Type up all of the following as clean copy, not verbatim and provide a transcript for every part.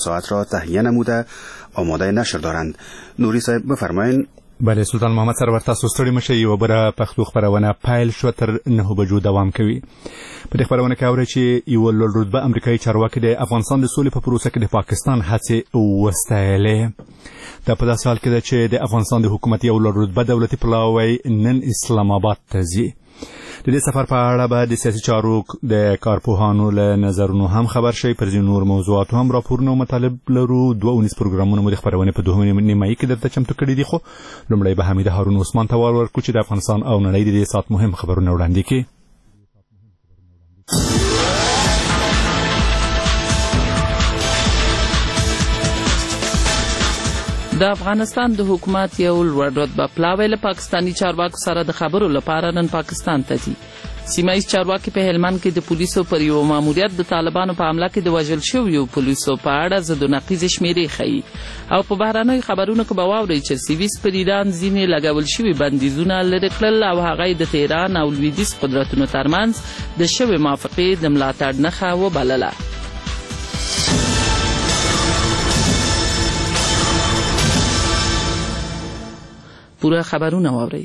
ساعت را تهیه نموده آماده نشر دارند. نوری صاحب بفرمایید. بله سلطان محمد سرور، تاسو ستړي مشئ. یوه بله پښتو خپرونه پیل شوه، تر 9 بجو دوام کوي. په دې خپرونه کې اورئ چې یوه لوړ رتبه امریکایي چارواکي د افغانستان د سولې په پروسه کې د پاکستان هڅې وستایلې. دا په داسې حال کې ده چې د افغانستان د حکومت یو لوړ رتبه دولتي پلاوی نن اسلام آباد ته ځي. د دې سفر په اړه به د سیاسي چارو د کارپوهانو له نظرونو هم خبر شئ. پر ځینو نور موضوعاتو هم راپورونه او مطالب لرو. 2 ونیز پروګرامونه مو د خپرونې په 2 نیمایي کې درته چمتو کړي دي، خو لومړی به حمید هارون عثمان ته ورکړو چې د افغانستان او نړۍ د دې ساعت مهم خبرونه وړاندې کړي. د افغانستان د حکومت یو لوړ رتبه پلاوی له پاکستاني چارواکو سره د خبرو لپاره نن پاکستان ته ځي. سیمایي چارواکي په هلمند کې د پولیسو پر یو ماموریت د طالبانو په حمله کې د وژل شویو پولیسو په اړه ضد و نقیض شمیرې ښیي او په بهرنیو خبرونو کې به واورئ چې سویس پر ایران ځینې لګول شوي بندیزونه لرې کړل او هغه د تهران او لویدیځ قدرتونو ترمنځ د شوې موافقې د ملاتړ نښه وبلله. پوره خبرونه واورئ.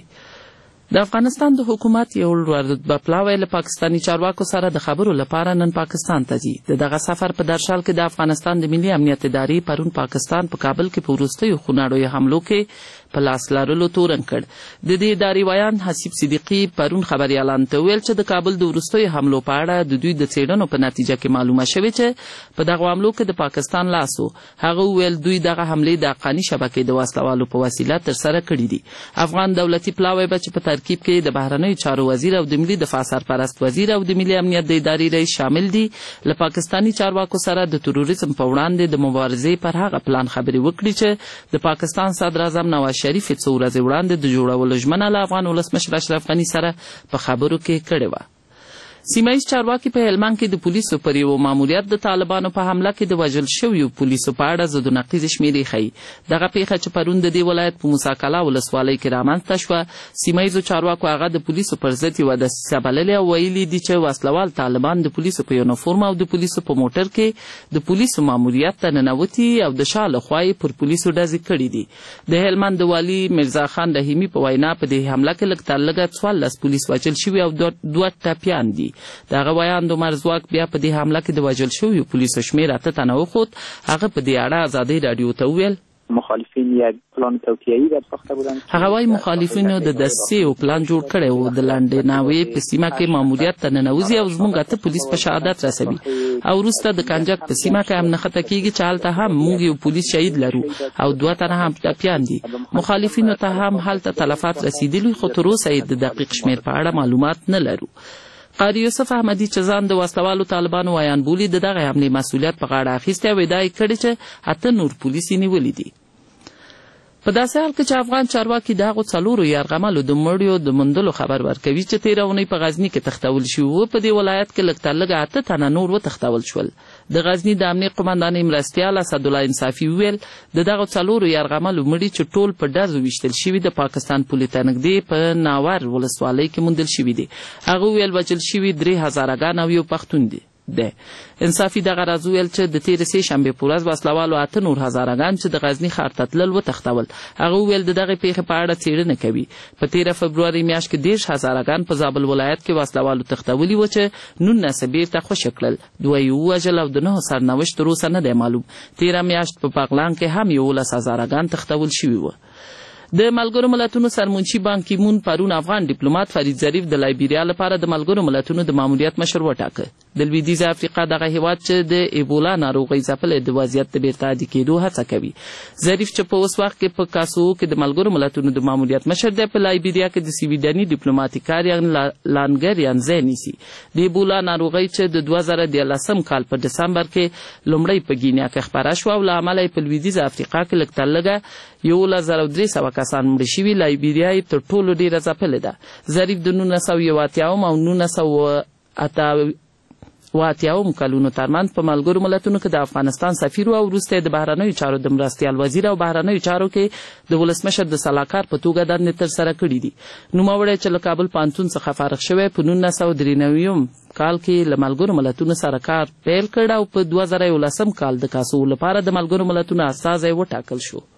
د افغانستان د حکومت یو لوړ رتبه پلاوی له پاکستاني چارواکو سره د خبرو لپاره نن پاکستان ته ځي. د دغه سفر په درشل کې د افغانستان د ملي امنیت ادارې پرون پاکستان په کابل کې په وروستیو خونړیو حملو کې په لاس لرلو تورن کړ. د دې ادارې ویان حسیب صدیقي پرون خبريالانو ته ویل چې د کابل د وروستیو حملو په اړه د دوی د څېړنو په نتیجه کې معلومه شوې چې په دغه حملو کې د پاکستان لاس و. هغه ویل دوی دغه حملې د حقاني شبکې د وسلوالو په وسیله ترسره کړې دي. افغان دولتي پلاوی به چې په ترکیب کې د بهرنیو چارو وزیر او د ملي دفاع سرپرست وزیر او د ملي امنیت د ادارې رئیس شامل دي، له پاکستاني چارواکو سره د تروریزم په وړاندې د مبارزې پر هغه پلان خبرې وکړي چې د پاکستان صدر اعظم نواز شریف څو ورځې وړاندې د جوړولو ژمنه له افغان ولسمشر اشرف غني سره په خبرو کې کړې وه. سیمایي چارواکي په هلمند کې د پولیسو پر یو ماموریت د طالبانو په حمله کې د وژل شویو پولیسو په اړه ضد و نقیض شمیرې ښیي. دغه پیښه چې پرون د دې ولایت په موسی کلا ولسوالۍ کې رامنځته شوه، سیمایي چارواکو هغه د پولیسو پر ضد یوه دسیسه بللې او ویلي دي چې وسلوال طالبان د پولیسو په یونیفورم او د پولیسو په موټر کې د پولیسو ماموریت ته ننوتي او د شا له خوا یې پر پولیسو ډزې کړي دي. د هلمند د والي مرزا خان رحیمي په وینا په دې حمله کې لږ تر لږه 14 پولیس وژل شوي او 2 ټپیان دي. دغه ویان د مرزواک بیا په دې حمله کې د وژل شویو پولیسو شمېر 8 تنه وښود. هغه په دې اړه ازادۍ راډیو ته وویل مخالفین یک پلان توطئه‌ای در ساخته بودند. هغه وايي مخالفینو د دسیسې او پلان جوړ کړی و د لاندې ناوې په سیمه کې ماموریت ته ننوځي او زموږ 8 پولیس په شهادت رسوي او وروسته د کنجک په سیمه کې هم نښته کېږي چې هلته هم موږ یو پولیس شهید لرو او 2 تنه هم ټپیان دي. مخالفینو ته هم هلته تلفات رسیدلي خو تر اوسه یې د دقیق شمېر په اړه معلومات نه لرو. قاری یوسف احمدی چې ځان د وسلوالو طالبانو ویان بولي د دغه حملې مسؤلیت په غاړه اخیستی او ادعا یې کړې چې 8 نور پولیس یې نیولي دي. په داسې حال کې چې افغان چارواکي د هغو 4 یرغملو د مړیو د موندلو خبر ورکوي چې تېره اونۍ په غزني کې تښتول شوي وو، په دې ولایت کې لږ تر لږه 8 تنه نور وتښتول شول. د غزني د امنیې قمندانۍ مرستیال اسدالله انصافي وویل د دغو 4 یرغملو مړي چې ټول په ډزو ویشتل شوي د پاکستان پولې ته نږدې په ناور ولسوالۍ کې موندل شوي دي. هغه وویل وژل شوي 3000 ګان او یو پښتون دي. انصافي دغه راز ویل چې د تېرې سې شنبې په ورځ وسلوالو 8 نور هزارګان چې د غزني ښار ته تلل وتښتول. هغه وویل د دغې پیښې په اړه څېړنه کوي. په 13 فبروري میاشت کې 10 هزارګان په زابل ولایت کې وسلوالو تښتولي وو چې 19 بیرته خوشي کړل، 2 یې ووژل او د 9 سرنوشت تر اوسه نه دی معلوم. 13 میاشت په بغلان کې هم 11 هزارګان تښتول شوي وو. د ملګرو ملتونو سرمنشي بان کی مون پرون افغان ډیپلوماټ فرید ظریف د لایبیریا لپاره د ملګرو ملتونو د ماموریت مشر وټاکه. د لویدیځ افریقا دغه هیواد چې د ایبولا ناروغۍ ځپلې د وضعیت د بیرته عادي کېدو هڅه کوي. ظریف چې په اوس وخت کې په کاسو کې د ملګرو ملتونو د ماموریت مشر دی، په لایبیریا کې د سویډني ډیپلوماټیک کاریان لانګریان ځای نیسي. د ایبولا ناروغۍ چې د 2013 کال په دسمبر کې لومړی په گینیا کې خپره شوه او له امله یې په لویدیځ افریقا کې لږ تر لږه 11300 کسان مړه شوي. لایبیریا یې تر ټولو ډېره ځپلې ده. ظریف د 1981 او و80 کلونو ترمنځ په ملګرو ملتونو کې د افغانستان سفیر او وروسته د بهرنیو چارو د مرستیال وزیر او بهرنیو چارو کې د ولسمشر د سلاکار په توګه دندې ترسره کړې دي. نوموړی چې له کابل پوهنتون څخه فارغ شوی په 1993 کال کې له ملګرو ملتونو سره کار پیل کړ او په 2011 کال د کاسو لپاره د ملګرو ملتونو استازی وټاکل شو.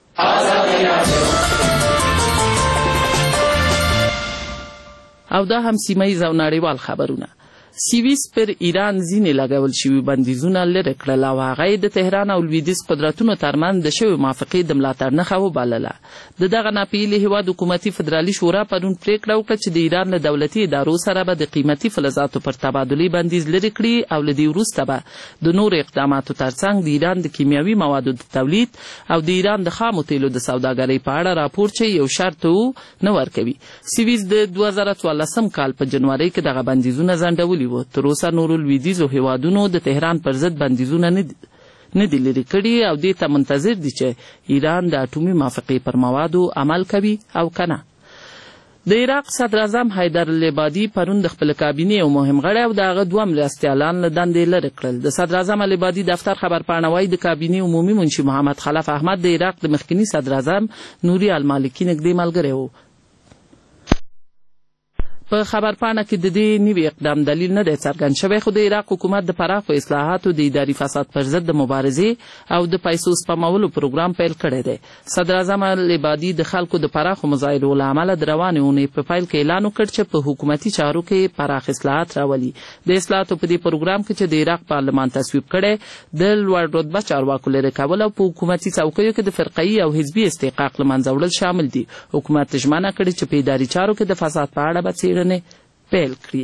او دا هم سیمه‌ییز او نړیوال خبرونه. سویس پر ایران ځینې لګول شوي بندیزونه لرې کړل او هغه یې د تهران او لویدیځ قدرتونو ترمنځ د شوې موافقې د ملاتړ نښه وبلله. د دغه ناپېیلي هېواد حکومتي فدرالي شورا پرون پرېکړه وکړه چې د ایران له دولتي ادارو سره به د قیمتي فلزاتو پر تبادلې بندیز لرې کړي او له دې وروسته به د نورو اقداماتو ترڅنګ د ایران د کیمیاوي موادو د تولید او د ایران د خامو تیلو د سوداګرۍ په اړه راپور چې یو شرط نه ورکوي. سویس د 2014 کال په جنوري کې دغه بندیزونه ځنډولي و. تر اوسه نورو لویدیځو هیوادونو د تهران پر ضد بندیزونه نه دي لرې کړي او دې ته منتظر دي چې ایران د اټومي موافقې پر موادو عمل کوي او کنه. د عراق صدر اعظم حیدر العبادي پرون د خپل کابینې یو مهم غړی او د هغه دوه مرستیالان له دندې لرې کړل. د صدر اعظم العبادي دفتر خبرپاڼه وایي د کابینې عمومي منشي محمد خلف احمد د عراق د مخکني صدر اعظم نوري المالکي نږدې ملګری و. په خبرپاڼه کې د دې نوي اقدام دلیل نه دی څرګند شوی، خو د عراق حکومت د پراخو اصلاحاتو د اداري فساد پر ضد د مبارزې او د پیسو سپمولو پروګرام پیل کړی دی. صدر اعظم العبادي د خلکو د پراخو مظاهرو له امله د روانې اونۍ په پیل کې اعلان وکړ چې په حکومتي چارو کې پراخ اصلاحات راولي. د اصلاحاتو په دې پروګرام کې چې د عراق پارلمان تصویب کړی د لوړ رتبه چارواکو لرې کول او په حکومتي څوکیو کې د فرقه‌ایي او حزبي استحقاق له منځه وړل شامل دي. حکومت ژمنه کړې چې په اداري چارو کې د فساد په اړه به پیل کړي.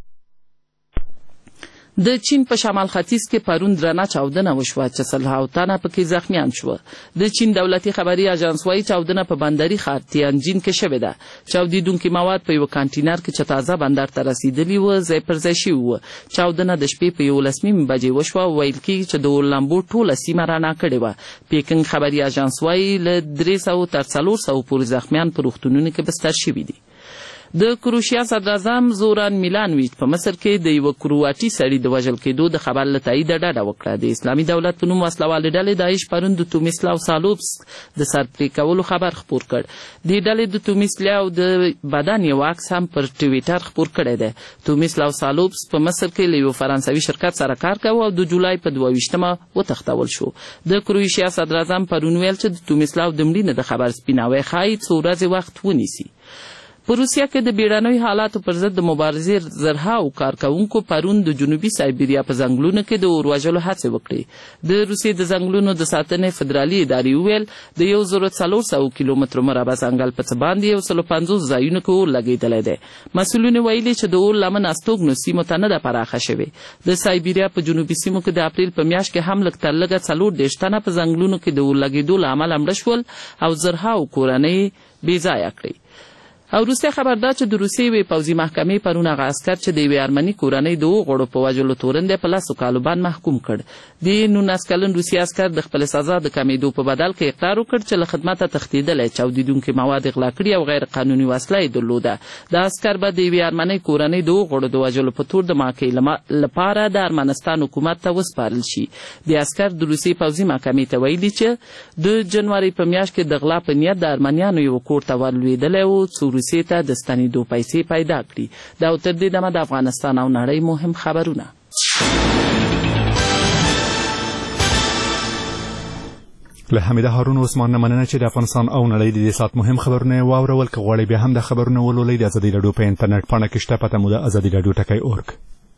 د چین په شمال ختیځ کې پرون درنه چاودنه وشوه چې 30 تنه پکې زخمیان شوه. د چین دولتي خبري اژانس وایي چاودنه په بندري ښار تیانجین کې شوې ده. چاودیدونکي مواد په یو کانټینر کې چې تازه بندر ته رسیدلي وو ځای پر ځای شوي وو. چاودنه د شپې په 11 بجې وشوه. ویل کېږي چې د لمبو ټوله سیمه رڼا کړې وه. پیکنګ خبري اژانس وایي له 300 تر 400 پورې زخمیان په روغتونونو کې بستر شوي دي. د کروشیا صدر اعظم زوران میلانویچ په مصر کې د یو کرواتي سړي د وژل کېدو د خبر له تایید ډډه وکړه. د اسلامي دولت په نوم وسلوالې ډلې داعش پرون د تومیسلاو سالوبسک د سر پرې کولو خبر خپور کړ. د ډلې د تومیسلاو د بدن یو عکس هم پر ټویټر خپور کړی دی. تومیسلاو سالوبسک په مصر کې له یو فرانسوي شرکت سره کار کاوه او د جولای په 22 وتښتول شو. د کروشیا صدر اعظم پرون ویل چې د تومیسلاو د مړینې د خبر سپیناوی ښایي څو ورځې وخت ونیسي. په روسیه کې د بیړنیو حالاتو پر ضد د مبارزې زرهاو کارکوونکو پرون د جنوبي سایبریا په ځنګلونو کې د اور وژلو هڅې وکړې. د روسیې د ځنګلونو د ساتنې فدرالي ادارې وویل د 1400 کیلومترو مربع ځنګل په څه باندې 150 ځایونو کې اور لګېدلی دی. مسؤلینو ویلي چې د اور لمن استوګنو سیمو ته نه ده پراخه شوې. د سایبریا په جنوبي سیمو کې د اپریل په میاشت کې هم لږ تر لږه 40 تنه په ځنګلونو کې د اور لګېدو له امله مړه شول او زرهاو کورنۍ بې ځایه کړې. او روسیه خبر ده چې د روسیې یوې پوځي محکمې پرون هغه عسکر چې د یوې ارمني کورنۍ د غړو په وژلو تورن دی په 10 کالو باندې محکوم کړ. د 19 کلن روسي عسکر د خپل سزا د کمیدو په بدل کې اقرار وکړ چې له خدمته تښتېدلی، چاودیدونکي مواد اغلا کړي او غیر قانوني وسله یې درلوده. د عسکر به د یوې ارمنۍ کورنۍ د غړو د وژلو په تور د محاکمې لپاره د ارمنستان حکومت ته وسپارل شي. د عسکر د روسي پوځي محکمې ته ویلي چې د جنوري په میاشت کې د غلا په نیت د ارمنیانو یو کور ته ورلوېدلی و څو روسیې ته د ستنېدو پیسې پیدا کړي. دا تر دې دمه د افغانستان او نړۍ مهم خبرونه. له حمیده هارون عثمان نه مننه چې د افغانستان او نړۍ د دې ساعت مهم خبرونه واورول. که غواړئ بیا هم د خبرونه ولولئ د ازادي راډیو په انټرنیټ پاڼه کې شته، پته مو ده ازادي راډیو ټکی .org.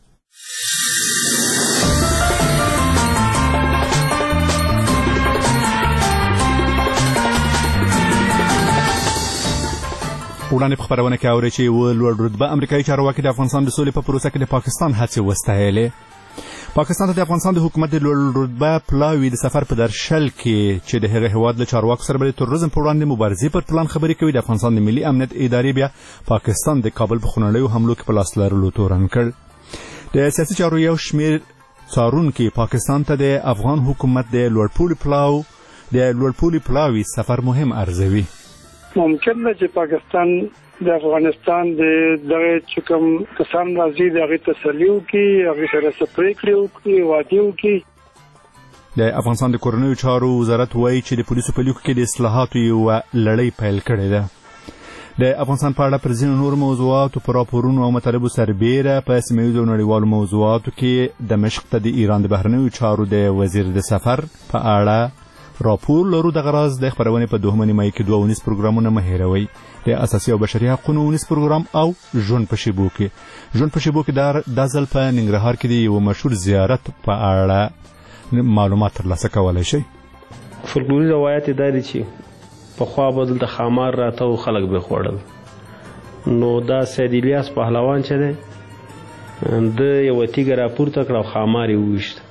وړاندې په خبرونه کې اورئ چې یوه لوړ رتبه امریکایي چارواکي د افغانستان د سولې په پروسه کې د پاکستان هڅې وستایلې. پاکستان ته د افغانستان د حکومت د لوړ رتبه پلاوي د سفر په درشل کې چې د هغه هېواد له چارواکو سره به د تروریزم په وړاندې مبارزې پر پلان خبرې کوي. د افغانستان د ملي امنیت ادارې بیا پاکستان د کابل په خونړیو حملو کې په لاس لرلو تورن کړ. د سیاسي چارو یو شمېر څارونکي پاکستان ته د افغان حکومت د لوړ پوړي پلاوي سفر مهم ارزوي. ممکن ده چې پاکستان د افغانستان دغه چې کوم کسان راځي دغه تسلی وکړي، هغه سره پریکړې وکړي، وعده وکړي. د افغانستان د کورنیو چارو وزارت وایي چې د پولیسو په لیکو کې د اصلاحاتو یوه لړۍ پیل کړې ده. د افغانستان په اړه پر ځینو نورو موضوعاتو په راپورونو او مطالبو سربیره په سیمه ییزو او نړیوالو موضوعاتو کې دمشق ته د ایران د بهرنیو چارو د وزیر د سفر په اړه راپور لرو. دغه راز د خبرونې په دوهمه نیمایي کې 2 پروګرامونه مه هېروئ. د اساسي او بشري حقوقو 19 پروګرام او ژوند په شیبو کې دا ځل په ننګرهار کې د یو مشهور زیارت په اړه معلومات ترلاسه کولی شي. فولکلوري روایت دا دي چې پخوا به دلته خامار راته او خلک به خوړل. نو دا سید الیاس پهلوان چې دی د یوه تیږه راپورته کړه او خامار یې وویشت.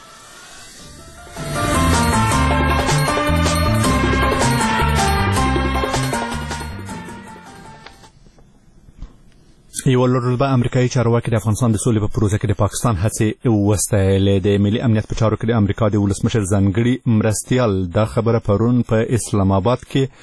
یو لړ امریکایي چارواکي د افغانستان د سولې په پروسه کې د پاکستان هڅې وستایلې. د ملي امنیت په چارو کې د امریکا د ولسمشر ځانګړي مرستیال دا خبره پرون په اسلام آباد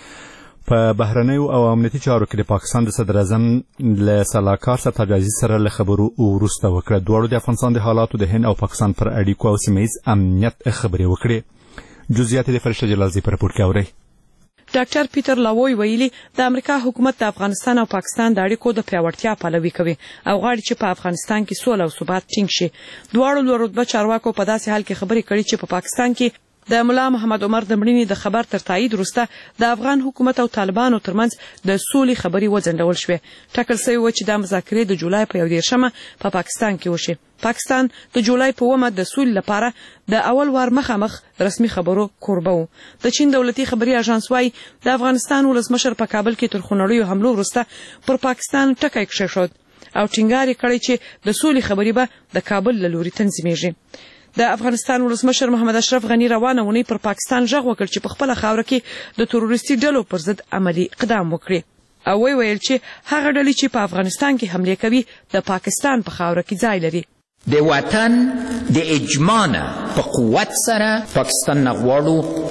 کې په بهرنیو او امنیتي چارو کې د پاکستان د صدر اعظم له سلاکار سرتاج عزیز سره له خبرو وروسته وکړه. دواړو د افغانستان د حالاتو د هند او پاکستان پر اړیکو او سیمه ییز امنیت خبرې وکړې. جزئیات د فرشته جلالزی په رپورټ کې اورئ. ډاکټر پیټر لاوی ویلي د امریکا حکومت د افغانستان او پاکستان د اړیکو د پیاوړتیا پلوي کوي او غواړي چې په افغانستان کې سوله او ثبات ټینګ شي. دواړو لوړ رتبه چارواکو په داسې حال کې خبرې کړې چې په پاکستان کې د مولا محمد عمر د مړینې د خبر تر تایید وروسته د افغان حکومت او طالبانو ترمنځ د سولې خبرې وځنډول شوې. ټاکل شوی و چې د مذاکرې د جولای په 11 په پاکستان کې وشي. پاکستان د جولای په 9 د سولې لپاره د اول وار مخامخ رسمي خبرو کوربه و. د چین دولتي خبري اژانس وايي د افغانستان ولسمشر په کابل کې تر خونړیو حملو وروسته پر پاکستان ټکی کېښود او ټینګار کړی چې د سولې خبرې به د کابل له لوري تنظیمېږي. د افغانستان ولسمشر محمد اشرف غنی روانه ونی پر پاکستان ژغ وکړ چې په خپل خاوره کې د تروریستي ډلو پر ضد عملی اقدام وکړي او ویل چې هغه ډلې چې په افغانستان کې حمله کوي د پاکستان په خاوره کې ځای لري. د وطن د اجماع په قوت سره پاکستان نغواړو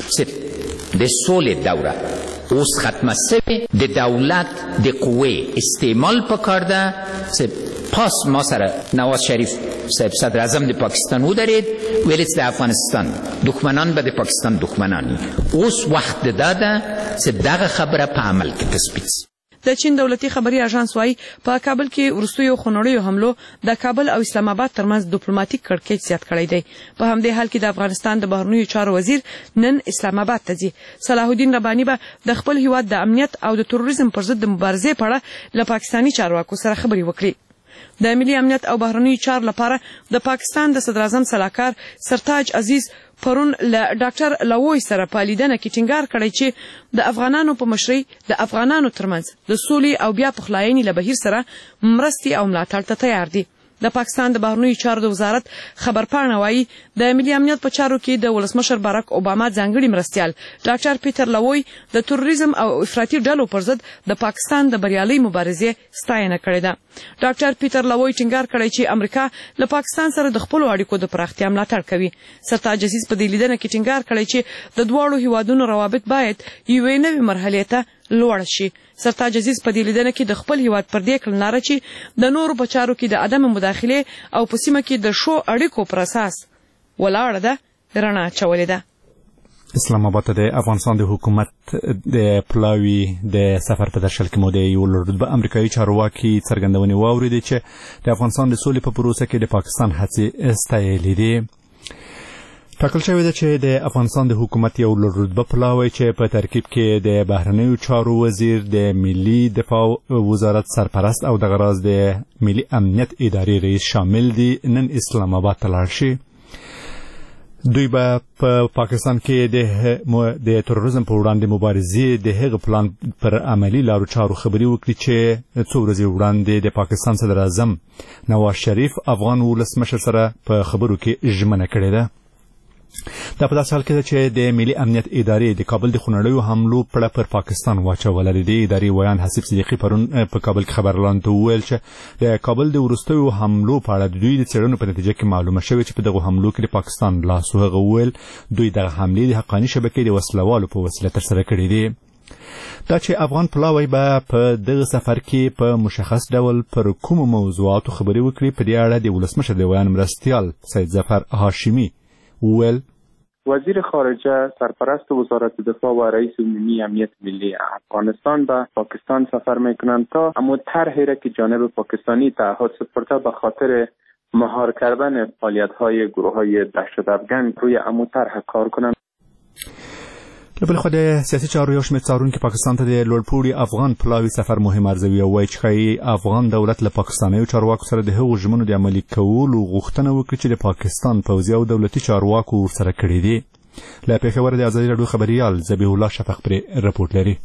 چې د سولې دوره اوس ختمه شوې. د دولت د قوې استعمال پکار ده چې پاس ما سره نواز شریف صاحب صدر اعظم د پاکستان ودرید ویل چې د افغانستان دښمنان به د پاکستان دښمنان وي. اوس وخت داده چې دغه خبره په عمل کې تثبیت شي. د چین دولتي خبري اژانس وايي په کابل کې وروستیو خونړیو حملو د کابل او اسلام آباد ترمنځ ډیپلوماټیک کړکېچ زیات کړی دی. په همدې حال کې د افغانستان د بهرنیو چارو وزیر نن اسلام آباد ته ځي. صلاح الدین رباني به د خپل هیواد د امنیت او د تروریزم پر ضد د مبارزې په اړه له پاکستاني چارواکو سره خبرې وکړي. د ملي امنیت او بهرنیو چارو لپاره د پاکستان د صدر اعظم سلاکار سرتاج عزیز پرون له ډاکټر لاوی سره په لیدنه کې ټینګار کړی چې د افغانانو په مشرۍ د افغانانو ترمنځ د سولې او بیا پخلاینې له بهیر سره مرستې او ملاتړ ته تیار دي. د پاکستان د بهرنیو چارو د وزارت خبرپاڼه وايي د ملي امنیت په چارو کې د ولسمشر باراک اوباما ځانګړي مرستیال ډاکټر پیټر لاوی د تروریزم او افراطي ډلو پر ضد د پاکستان د بریالۍ مبارزې ستاینه کړې ده. ډاکټر پیټر لاوی ټینګار کړی چې امریکا له پاکستان سره د خپلو اړیکو د پراختیا ملاتړ کوي. سرتاج عزیز په دې لیدنه کې ټینګار کړی چې د دواړو هیوادونو روابط باید یوې نوې مرحلې ته لوړ شي. سرتاج عزیز په دې لیدنه کې د خپل هیواد پر دې کړنلاره چې د نورو په چارو کې د عدم مداخله او په سیمه کې د شو اړیکو پر اساس ولاړه ده رڼا چولې ده. اسلام آباد ته د افغانستان د حکومت د پلاوی د سفر په درشل کې مو د یو لړ امریکایي چارواکي څرګندونې واورېدې چې د افغانستان د سولې په پروسه کې د پاکستان هڅې ستایلې دي. ټاکل شوی ده چې د افغانستان د حکومت یو لوړ رتبه پلاوی چې په ترکیب کې د بهرنیو چارو وزیر، د ملي دفاع وزارت سرپرست او د غراز د ملي امنیت ادارې رئیس شامل دي نن اسلام آباد ته لاړ شي. دوی به په پاکستان کې د تروریزم په وړاندې مبارزې د هغه پلان پر عملی لارو چارو خبري وکړي چې څو ورځې وړاندې د پاکستان صدر اعظم نواز شریف افغان ولسمشر سره په خبرو کې ژمنه کړې ده. دا په داسې حال کې ده چې د ملي امنیت ادارې د کابل د خونړیو حملو پړه پر پاکستان واچوله. د دې ادارې ویان حسیب صدیقي پرون په کابل کې خبرلاندو ته وویل چې د کابل د وروستیو حملو په اړه دوی د څېړنو په نتیجه کې معلومه شوې چې په دغو حملو کې د پاکستان لاس و. هغه وویل دوی دغه حملې د حقاني شبکې د وسلوالو په وسیله ترسره کړې دي. دا چې افغان پلاوی به په دغه سفر کې په مشخص ډول پر کومو موضوعاتو خبرې وکړي، په دې اړه د ولسمشر د ویان مرستیال سید ظفر هاشمی وویل: وزیر خارجه، سرپرست وزارت دفاع و رئیس عمومی امنیت ملی افغانستان به پاکستان سفر میکنند تا اما طرحی را که جانب پاکستانی تعهد سپرده به خاطر مهار کردن فعالیت‌های گروه‌های دهشت‌افکن روی امو طرح کار کنند. له بل خوا د سیاسي چارو یو شمېر څارونکي پاکستان ته د لوړپوړي افغان پلاوي سفر مهم ارزوي او وایي چې ښایي افغان دولت له پاکستانیو چارواکو سره د هغو ژمنو د عملي کولو غوښتنه وکړي چې د پاکستان پوځي او دولتي چارواکو ورسره کړي دي. له پېښوره د ازادي راډیو خبریال ذبیح الله شفق پرې رپورټ لري.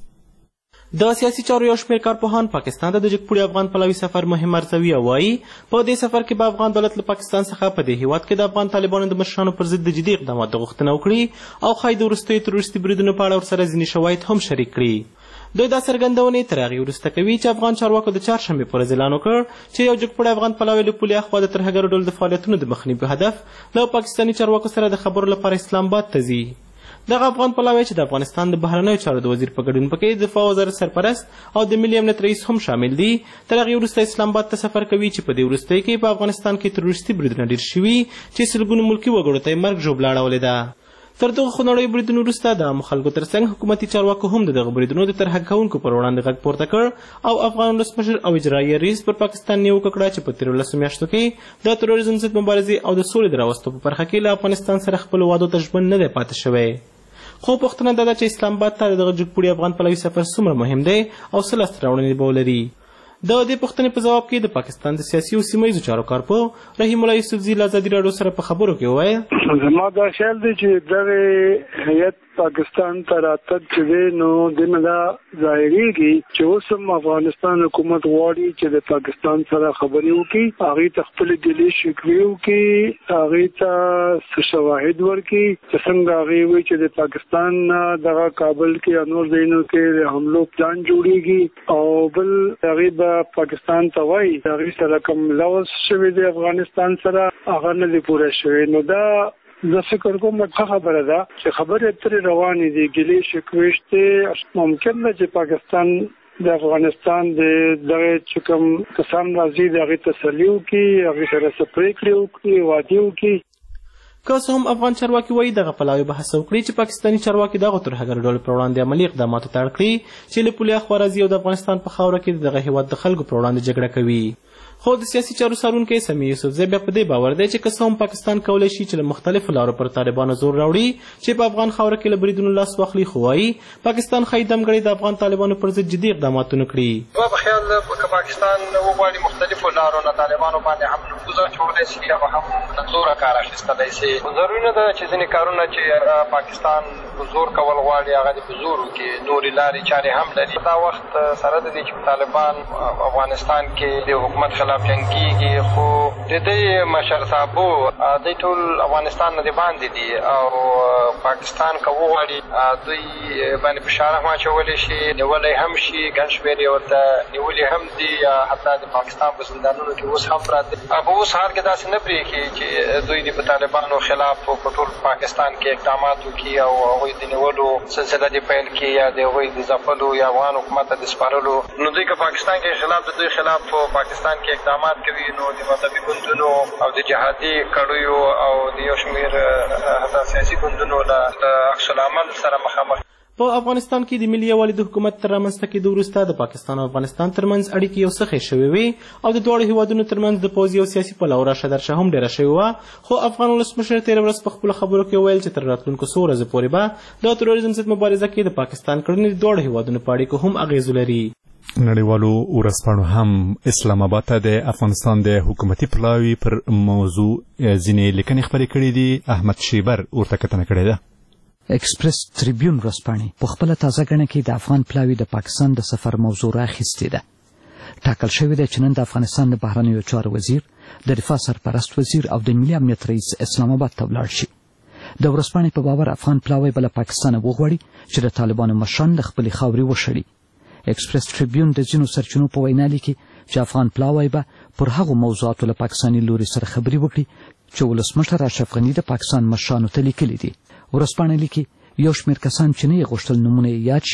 د سیاسي چارو یو شمېر کارپوهان پاکستان ته د جګپوړي افغان پلاوي سفر مهم ارزوي او وایي په دې سفر کې به افغان دولت له پاکستان څخه په دې هیواد کې د افغان طالبانو د مشرانو پر ضد د جدي اقداماتو غوښتنه وکړي او ښایي د وروستیو تروریستي بریدونو په اړه ورسره ځینې شواهد هم شریک کړي. دوی دا څرګندونې تر هغې وروسته کوي چې افغان چارواکو د چهارشنبې په ورځ اعلان وکړ چې یو جګپوړی افغان پلاوی له پولې اخوا د ترهګرو ډلو د فعالیتونو د مخنیوي په هدف له پاکستاني چارواکو سره د خبرو لپاره اسلام آباد ته ځي. دغه افغان پلاوی چې د افغانستان د بهرنیو چارو د وزیر په ګډون پکې د دفاع وزارت سرپرست او د ملي امنیت رئیس هم شامل دي، تر هغې وروسته اسلام آباد ته سفر کوي چې په دې وروستیو کې په افغانستان کې تروریستي بریدونه ډېر شوي چې سلګونو ملکي وګړو ته یې مرګ ژوبله اړولې ده. تر دغه خونړیو بریدونو وروسته د عامو خلکو تر څنګ حکومتي چارواکو هم د دغه بریدونو د طرحه کوونکو پر وړاندې غږ پورته کړ او افغان ولسمشر او اجرایي رئیس پر پاکستان نیوکه کړه چې په تېرو 10 میاشتو کې د تروریزم ضد مبارزې او د سولې د راوستو په برخه کې له افغانستان سره خپلو وعدو ته ژمن نه دی پاتې شوی. خو پوښتنه دا ده چې اسلام آباد ته دغه جګپوړي افغان پلاوي سفر څومره مهم دی او څه لاسته راوړنې به ولري. د دې پوښتنې په جواب کې د پاکستان د سیاسي او سیمه ییزو چارو کارپوه رحیم الله یوسفزي له ازادي راډیو سره په خبرو کې وویل: زما دا خیال دی چې دغه هیئت پاکستان ته راتګ چې دی نو دنه دا ظاهریږي چې اوس هم افغانستان حکومت غواړي چې د پاکستان سره خبرې وکړي، هغې ته خپلې ګیلې شکوې وکړي، هغې ته شواهد ورکړي چې څنګه هغې وایي چې د پاکستان دغه کابل کې یا نور ځایونو کې د حملو پلان جوړېږي او بل هغې به پاکستان ته وایي هغې سره کوم لوز شوی دی افغانستان سره هغه نه دی پوره شوی. نو دا زه فکر کوم ښه خبره ده چې خبرې اترې روانې دي، ګیلې شکوې شته. ممکن ده چې پاکستان د افغانستان د دغه چې کوم کسان راځي د هغې تسلي وکړي، هغې سره څه پرېکړې وکړي، وعدې وکړي. که څه هم افغان چارواکي وایي دغه پلاوی به هڅه وکړي چې پاکستاني چارواکي دغو ترهګرو ډلو پر وړاندې عملي اقداماتو ته اړ کړي چې له پولې اخوا راځي او د افغانستان په خاوره کې دغه هېواد د خلکو پر وړاندې جګړه کوي. خو د سیاسي چارو څارونکی سمیع یوسفزی بیا په دې باور دی چې که څه هم پاکستان کولی شي چې له مختلفو لارو پر طالبانو زور راوړي چې په افغان خاوره کې له بریدونو لاس واخلي، خو وایي پاکستان ښایي دمګړی د افغان طالبانو پر ضد جدي اقدامات ونه کړي. زما په خیال که پاکستان وغواړي مختلفو لارو نه طالبانو باندې هم نفوذ اچولی شي او هم زوره کار اخیستلی شي. ضروري نه ده چې ځینې کارونه چې پاکستان په زور کول غواړي هغه دې په زور وکړي، نورې لارې چارې هم لري. دا وخت سره د دې چې طالبان افغانستان کې د حکومت خلاف جنګ کېږي، خو د دې مشر صاحبو دوی ټول افغانستان نه د باندې دي او پاکستان که وغواړي دوی باندې فشار هم اچولی شي، نیولی هم شي، ګڼ شمېر یې ورته نیولي هم دي، حتی د پاکستان په زندانونو کې اوس هم پراته دي. په اوس حال کې داسې نه پرېښي چې دوی د په طالبانو خلاف په ټول پاکستان کې اقدامات وکړي او هغوی د نیولو سلسله دې پیل کړي یا د هغوی د ځپلو یا افغان حکومت ته د سپارلو. نو دوی که پاکستان کې خلاف د دوی خلاف پاکستان کې اقدامات کوي نو د مذهبي ګوندونو او د جهادي کړیو او د یو شمېر حتی سیاسي ګوندونو له عکس العمل سره مخامخ. په افغانستان کې د ملي یووالي د حکومت تر رامنځته کېدو وروسته د پاکستان او افغانستان ترمنځ اړیکې یو څه ښې شوې وې او د دواړو هېوادونو ترمنځ د پوځي او سیاسي پلوه راشه درشه هم ډېره شوې وه. خو افغان ولسمشر تېره ورځ په خپلو خبرو کې وویل چې تر راتلونکو څو ورځو پورې به د تروریزم ضد مبارزه کې د پاکستان کړنې د دواړو هېوادونو په اړیکو هم اغېز ولري. نړیوالو ورځپاڼو هم اسلام آباد ته د افغانستان د حکومتي پلاوي پر موضوع ځینې لیکنې خپرې کړې دي. احمد شیبر ورته کتنه کړې ده. ایکسپریس تریبیون ورځپاڼې په خپله تازه ګڼه کې د افغان پلاوي د پاکستان د سفر موضوع راخیستې ده. ټاکل شوې ده چې نن د افغانستان د بهرنیو چارو وزیر، د دفاع سرپرست وزیر او د ملي امنیت رئیس اسلام آباد ته ولاړ شي. د ورځپاڼې په باور افغان پلاوی به له پاکستانه وغواړي چې د طالبانو مشران له خپلې خاورې وشړي. ایکسپریس تریبیون د ځینو سرچینو په وینا لیکي چې افغان پلاوی به پر هغو موضوعاتو له پاکستاني لوري سره خبرې وکړي چې ولسمشر اشرف غني د پاکستان مشرانو ته لیکلي دي. ورځپاڼه لیکي یو شمېر کسان چې نه یې غوښتل نومونه یې یاد شي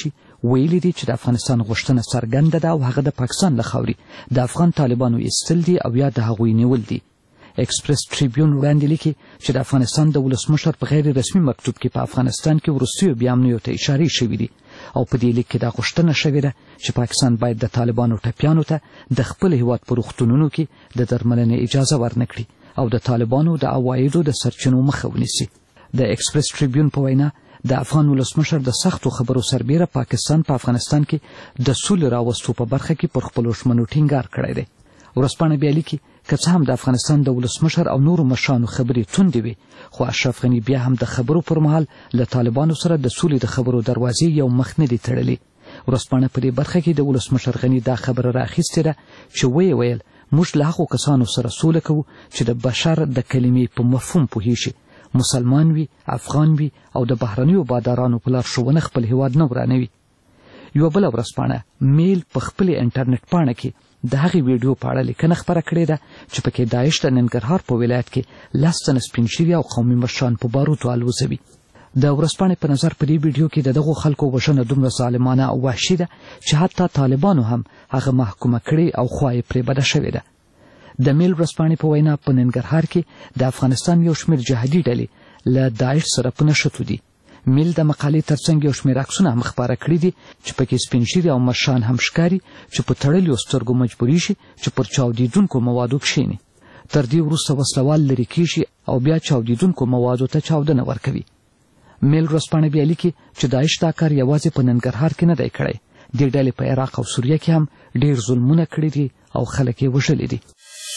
ویلي دي چې د افغانستان غوښتنه څرګنده ده او هغه د پاکستان له خاورې د افغان طالبانو ایستل دي او یا د هغوی نیول دي. ایکسپریس ټریبیون وړاندې لیکي چې د افغانستان د ولسمشر په غیر رسمي مکتوب کې په افغانستان کې وروستیو بیانونو ته اشارې شوې دي او په دې لیک کې دا غوښتنه شوې ده چې پاکستان باید د طالبانو ټپیانو ته د خپل هیواد په روغتونونو کې د درملنې اجازه ورنکړي او د طالبانو د عوایدو د سرچینو مخه ونیسي. د ایکسپریس ټریبیون په وینا د افغان ولسمشر د سختو خبرو سربیره پاکستان په افغانستان کې د سولې راوستو په برخه کې پر خپلو ژمنو ټینګار کړی دی. ورځپاڼه بیا لیکي که څه هم د افغانستان د ولسمشر او نورو مشرانو خبرې توندې وي خو اشرف غني بیا هم د خبرو پر مهال له طالبانو سره د سولې د خبرو دروازې یو مخ نه دي تړلې. ورځپاڼه په دې برخه کې د ولسمشر غني دا خبره راخیستې ده چې ویل موږ له هغو کسانو سره سوله کوو چې د بشر د کلمې په مفهوم پوهیږي، مسلمان وي، افغان وي او د بهرنیو بادارانو په لارښوونه خپل هیواد نه ورانوي. یوه بله ورځپاڼه میل په خپلې انټرنیټ پاڼه کې د هغې ویډیو په اړه لیکنه خپره کړې ده چې پکې داعش د ننګرهار په ولایت کې 10 تنه سپین ږیري او قومي مشران په باروتو الوځوي. د ورځپاڼې په نظر په دې ویډیو کې د دغو خلکو وژنه دومره ظالمانه او وحشي ده چې حتی طالبانو هم هغه محکومه کړې او خوا یې پرې بده شوې ده. د میل ورځپاڼې په وینا په ننګرهار کې د افغانستان یو شمېر جهادي ډلې له داعش سره په نښتو دي. میل د مقالې ترڅنګ یو شمېر عکسونه هم خپاره کړي دي چې پکې سپین ږیري او مشران هم ښکاري چې په تړلیو سترګو مجبوري شي چې پر چاودېدونکو موادو کښېني. تر دې وروسته وسلوال لرې کېږي او بیا چاودېدونکو موادو ته چاودنه ورکوي. میل ورځپاڼه بیا لیکي چې داعش دا کار یوازې په ننګرهار کې نه دی کړی. دې ډلې په عراق او سوریه کې هم ډېر ظلمونه کړي دي او خلک یې وژلي دي.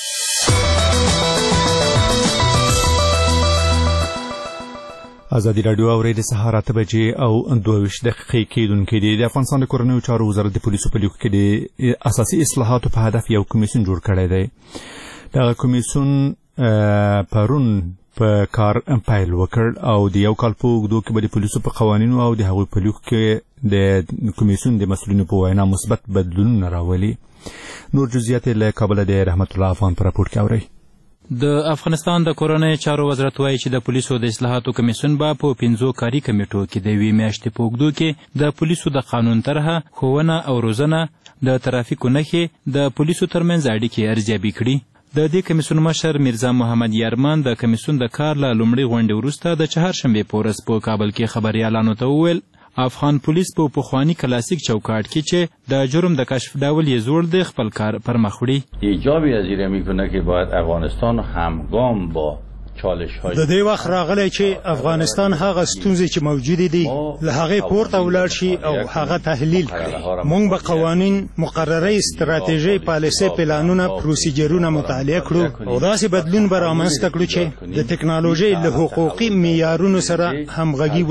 ازادي راډیو اوري د سهار 8 بجې او 22 دقیقې کېدونکې دي. د افغانستان د کورنیو چارو وزارت د پولیسو په لیکو کې د اساسي اصلاحاتو په هدف یو کمیسیون جوړ کړی دی. دغه کمیسیون پرون په کار پیل وکړ او د یو کال په اوږدو کې به د پولیسو په قوانینو او د هغوی په لیکو کې د کمیسیون د مسؤلینو په وینا مثبت بدلونونه راولي. نور جزئیات له کابل د رحمت الله افغان په راپور کې اورئ. د افغانستان د کورنیو چارو وزارت وایي چې د پولیسو د اصلاحاتو کمیسیون به په 5 کاري کمیټو کې د یوې میاشتې په اوږدو کې د پولیسو د قانون طرحه، ښوونه او روزنه، د ترافیکو نښې، د پولیسو ترمنځ اړیکې ارزیابي کړي. د دې کمیسیون مشر میرزا محمد یارمان د کمیسیون د کار له لومړۍ غونډې وروسته د چهارشنبې په ورځ په کابل کې خبریالانو ته وویل افغان پولیس په پخوانی کلاسیک چوکاټ کې چې د جرم د کشف ډول یې زوړ دی خپل کار پر مخ وړي. ایجابی پذیره میکنه که باید افغانستان همگام با د دې وخت راغلی چې افغانستان هغه ستونزې چې موجودې دي له هغې پورته ولاړ شي او هغه تحلیل کړي. موږ به قوانین، مقررې، استراتیژۍ، پالیسۍ، پلانونه، پروسیجرونه مطالعه کړو او داسې بدلون به رامنځته کړو چې د ټکنالوژۍ له حقوقي معیارونو سره همغږي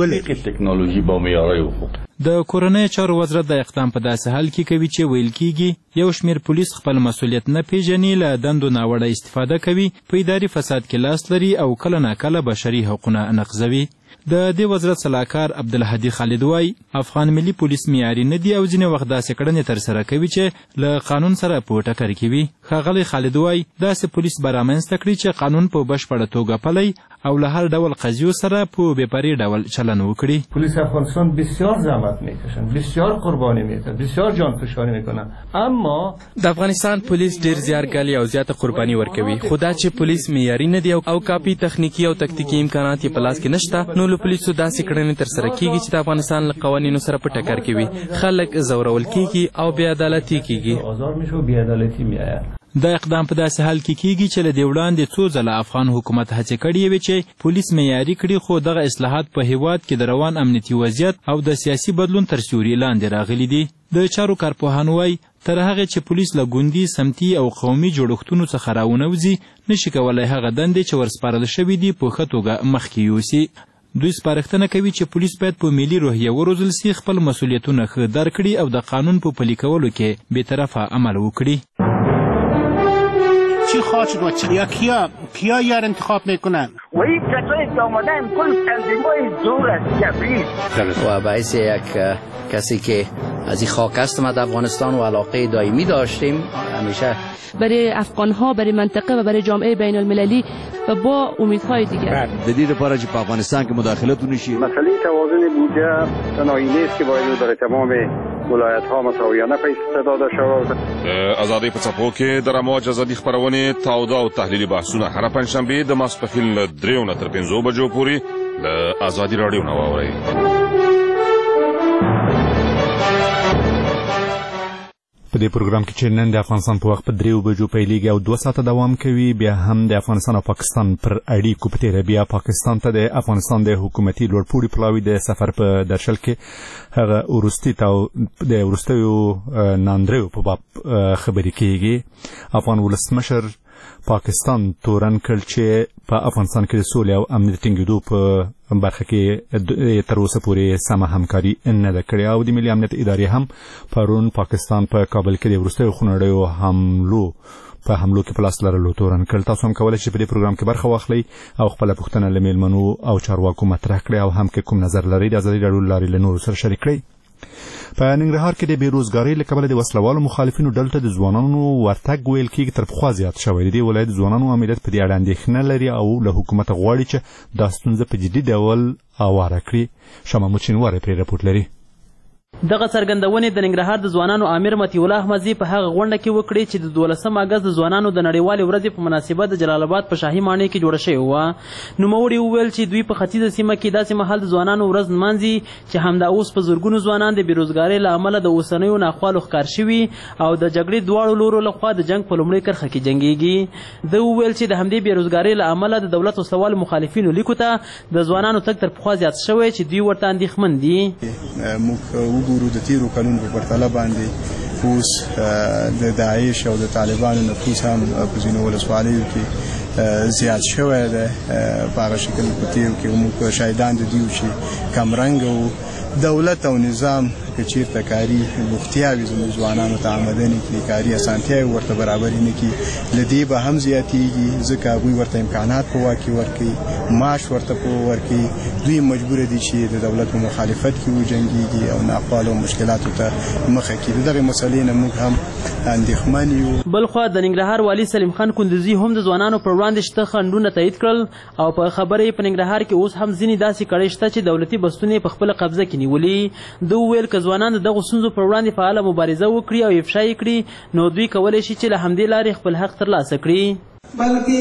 ولري. د کورنیو چارو وزارت د اقدام په داسې حال کې کوي چې ویل کېږي یو شمېر پولیس خپل مسؤلیت نه پیژني، له دندو ناوړه استفاده کوي، په اداري فساد کې لاس لري او کله ناکله بشري حقونه نقضوي. د دې وزارت سلاکار عبدالهادي خالد وایي افغان ملي پولیس معیاري نه دي او ځینې وخت داسې کړنې ترسره کوي چې له قانون سره په ټکر کې وي. ښاغلی خالد وایي داسې پولیس به رامنځته کړي چې قانون په بشپړه توګه پلی او له هر ډول قضیو سره په بېپرې ډول چلن وکړي. پلیس افغانستان بسیار زحمت میکشن، بسیار قربانی میدن، بسیار جانفشانی میکنن، اما د افغانستان پولیس ډیر زیارګالي او زیاته قربانی ورکوي. خدا چې پولیس معیاري نه دی او کافي تخنیکی او تکتیکي امکانات یې په لاس کې نشته، نو له پولیسو داسې کړنې ترسره کیږي چې د افغانستان له قوانینو سره په ټکر کې وي. خلک زورول کیږي او بې عدالتي کیږي. آزار میشه و بې عدالتي میآید. د اقدام په داسې حال کې کیږي چې له دې وړاندې څو ځله افغان حکومت هڅې کړې وې چې پولیس معیاري کړي، خو دغه اصلاحات په هیواد کې د روان امنیتي وضعیت او د سیاسي بدلون تر سیوري لاندې راغلي دي. د چارو کارپوهان وایي تر هغې چې پولیس له ګوندي، سمتي او قومي جوړښتونو څخه راونوځي نشي کولی هغه دندې چې ورسپارل شوي دي په ښه توګه مخکې یوسي. دوی سپارښتنه کوي چې پولیس باید په ملي روحیه وروزل سي، خپل مسؤلیتونه ښه درک کړي او د قانون په پلي کولو کې بېطرفه عمل وکړي. چی خواهد شد و چی؟ یا کیا یار انتخاب میکنن؟ و این کسایی که آمدن کل تنظیمای دور از جبهه و باعث یک کسی که از این خاک هستم از افغانستان و علاقه دائمی داشتیم همیشه برای افغانها، برای منطقه و برای جامعه بین المللی و با امیدهای دیگر. جدید لپاره چې په افغانستان کې مداخلت ونشي. مسئله توازن بودجه تنهایی نیست که باید برای تمام ولایت‌ها مساویانه پیسې داده شوه. ازادي په څپو کې د رموج ازادي خبرونې تاوده او تحلیلي بحثونه هر پنځشنبه د ماسپښین له 3 نه تر 5 بجو پورې له ازادي راډیو نه واورئ. په دې پروګرام کې چې نن د افغانستان په وخت په 3 بجو پیلېږي او 2 ساعته دوام کوي، بیا هم د افغانستان او پاکستان پر اړیکو په تیره بیا پاکستان ته د افغانستان د حکومتي لوړپوړي پلاوي د سفر په درشل کې هغه وروستیو ناندریو په باب خبرې کېږي. افغان ولسمشر پاکستان تورن کړ چې په افغانستان کې د سولې او امنیت ټینګېدو په برخه کې تر اوسه پورې سمه همکاري نه ده کړې او د ملي امنیت ادارې هم پرون پاکستان په کابل کې د وروستیو خونړیو حملو کې په لاس لرلو تورن کړ. تاسو هم کولی شئ په دې پروګرام کې برخه واخلئ او خپله پوښتنه له میلمنو او چارواکو مطرح کړئ او هم که کوم نظر لرئ د ازادي راډیو له لارې له نورو سره شریک کړئ. په ننګرهار کې د بیروزګارۍ له کبله د وسلوالو مخالفینو ډلو ته د ځوانانو ورتګ ویل کېږي تر پخوا زیات شوی. د دې ولایت ځوانانو امنیت په دې اړه اندېښنه لري او له حکومته غواړي چې دا ستونزه په جدي ډول اواره کړي. شاه محمود شینواری پرې راپورټ لري. دغه څرګندونې د ننګرهار د ځوانانو امیر مطیع الله احمدزي په هغه غونډه کې وکړې چې د 12 اګست د ځوانانو د نړیوالې ورځې په مناسبت د جلال آباد په شاهي ماڼۍ کې جوړه شوې وه. نوموړي وویل چې دوی په ختیځه سیمه کې داسې مهال د ځوانانو ورځ نمانځي چې همدا اوس په زرګونو ځوانان د بېروزګارۍ له امله د اوسنیو ناخوالو ښکار شوي او د جګړې دواړو لورو لخوا د جنګ په لومړۍ کرښه کې جنګېږي. ده وویل چې د همدې بېروزګارۍ له امله د دولت وسلوالو مخالفینو لیکو ته د ځوانانو تګ تر پخوا زیات شوی چې دوی ورته اندېښمن دي. موږ وګورو د تیرو کلونو په پرتله باندې اوس د داعش او د طالبانو نفوذ هم په ځینو ولسوالیو کې زیات شوی دی. په هغه شکل په تیرو کې موږ شاهدان د دیو چې کمرنګ او دولت او نظام که چیرته کاري بوختیاوي زموږ ځوانانو ته آمدنې کړي، کاري اسانتیاوې ورته برابرې نه کړي، له دې به هم زیاتېږي ځکه هغوی ورته امکانات په واک کې ورکوي، معاش ورته په ورکوي. دوی مجبوره دي چې د دولت په مخالفت کې وجنګېږي او ناخوالو مشکلاتو ته مخه کړي. د دغې مسلې نه موږ هم اندېښمن یو. بلخوا د ننګرهار والي سلیم خان کندوزي هم د ځوانانو پر وړاندې شته خنډونه تایید کړل او په خبره یې په ننګرهار کې اوس هم ځینې داسې کړۍ شته چې دولتي بستونه یې په خپله قبضه کې نیولي. ده وویل که ځوانان د دغو ستونزو پر وړاندې فعاله مبارزه وکړي او افشا یې کړي نو دوی کولی شي چې له همدې لارې خپل حق ترلاسه کړي. بلکې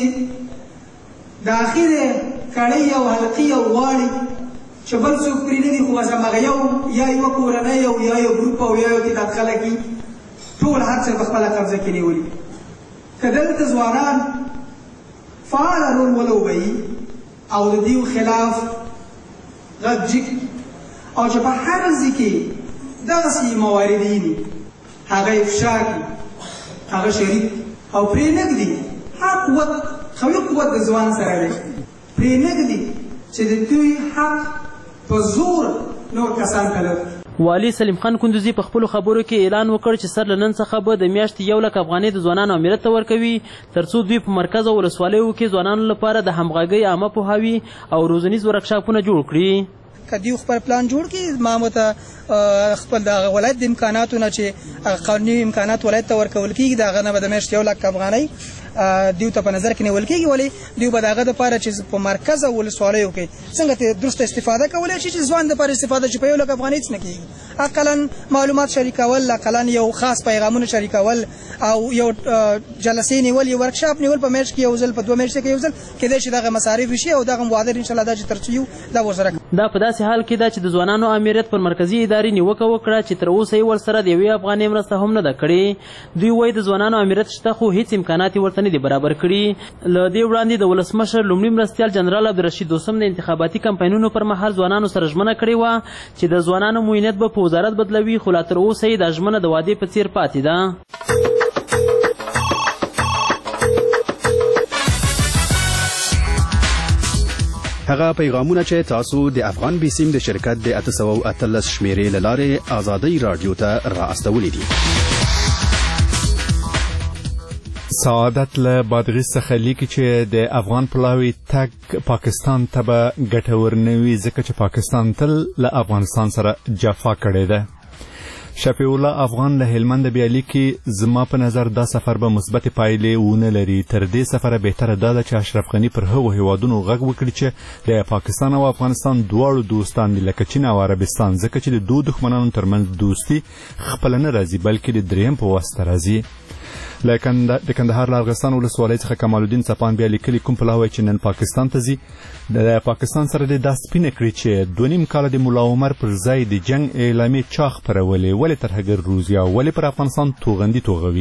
د اخرې کړۍ او حلقې او غواړي چې بل څوک پرې نه دي، خو بس هماغه یو یا یوه کورنۍ او یا یو ګروپ او یا یو کتاب خلک ټول هر څه په خپله قبضه کې نیولي. که دلته ځوانان فعاله رول ولوبوي او د دیو خلاف غږ جګ او چې په هر ځای کې دغسې موارد وي هغه افشا کړي، هغه شریک او پرې نه ږدي. هر قوت قوي قوت د ځوان سره دی، پرې نه ږدي چې د دوی حق په زور نور کسان طلب. والي سلیم خان کندوزي په خپلو خبرو کې اعلان وکړ چې سر له نن څخه به د میاشتې 1 لک افغانۍ د ځوانانو امریت ته ورکوي ترڅو دوی په مرکز او ولسوالیو کې ځوانانو لپاره د همغږۍ عامه پوهاوي او روزنیز ورکشاپونه جوړ کړي. که دیو خپل پلان جوړ کړي ما مته خپل د ولایت د امکاناتو نه چې قانوني امکانات ولایت ته ورکول کېږي د هغه نه به د میاشتې 1 لک افغانۍ دیو ته په نظر کې نیول کېږي. ولې دیو به د هغه دپاره چې په مرکز او ولسوالیو کې څنګه درسته استفاده کولی شي چې ځوان دپاره استفاده چې په 1 لک افغانۍ هېڅ نه کېږي. اقلا معلومات شریکول، اقلا یو خاص پیغامونه شریکول او یو جلسې نیول، یو ورکشاپ نیول په میاشت کې یو ځل، په 2 میاشتې کې یو ځل، کېدای شي دغه مصارف وشي او دغه مبادر انشاءالله دا چې ترڅو یو دا ورسره. دا په داسې حال کې ده چې د ځوانانو امریت پر مرکزي ادارې نیوکه وکړه چې تر اوسه یې ورسره د 1 افغانۍ مرسته هم نه ده کړې. دوی وایي د ځوانانو امریت شته خو هېڅ امکانات یې ورته نه دي برابر کړي. له دې وړاندې د ولسمشر لومړي مرستیال جنرال عبدالرشید دوستم د انتخاباتي کمپاینونو پر مهال ځوانانو سره ژمنه کړې وه چې د ځوانانو معینیت به په وزارت بدلوي، خو لا تر اوسه یې دا ژمنه د وعدې په څیر پاتې ده. هغه پیغامونه چې تاسو د افغان بیسیم د شرکت د 813 شمیرې له لارې ازادي رادیو ته را استولې دي. سعادت له بادغیس څخه لیکي چې د افغان پلاوي تګ پاکستان ته به ګټور نه وي ځکه چې پاکستان تل له افغانستان سره جفا کړې ده. شفیع الله افغان له هلمند بیا لیکي زما په نظر دا سفر به مثبت پایلې ونه لري. تر دې سفره بهتره دا ده چې اشرف غني پر هغو هیوادونو غږ وکړي چې د پاکستان او افغانستان دواړو دوستان دي لکه چین او عربستان، ځکه چې د دوه دښمنانو ترمنځ دوستي خپله نه راځي بلکې د دریم په واسطه راځي. لکه د کندهار له ارغستان ولسوالۍ څخه کمال الدین څپان بیا لیکلي کوم پلاو چې نن پاکستان ته ځي د پاکستان سره د دا سپینه کړي چې 2.5 کاله د ملا عمر پر ځای د جنگ اعلامیې چا خپرولې، ولې ترهګر روزي او ولې پر افغانستان توغندي توغوي.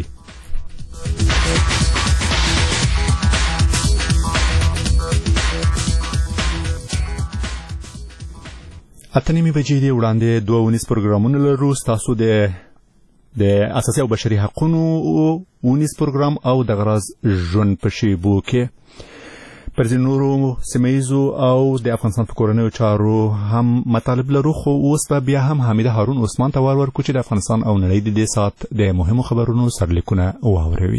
اته نیمې بجې دي وړاندې 2 پروګرامونه لرو. ستاسو د اساسي او بشري حقوقو 19 پروګرام او د غراز ژوند په شیبو کې پر نورو سیمایزو او د افغانستان په کورنیو چارو هم مطالب لرو. خو اوس به بیا هم حمیده هارون عثمان ته ورکو چې د افغانستان او نړۍ د دې ساعت د مهمو خبرونو سرلیکونه واوروي.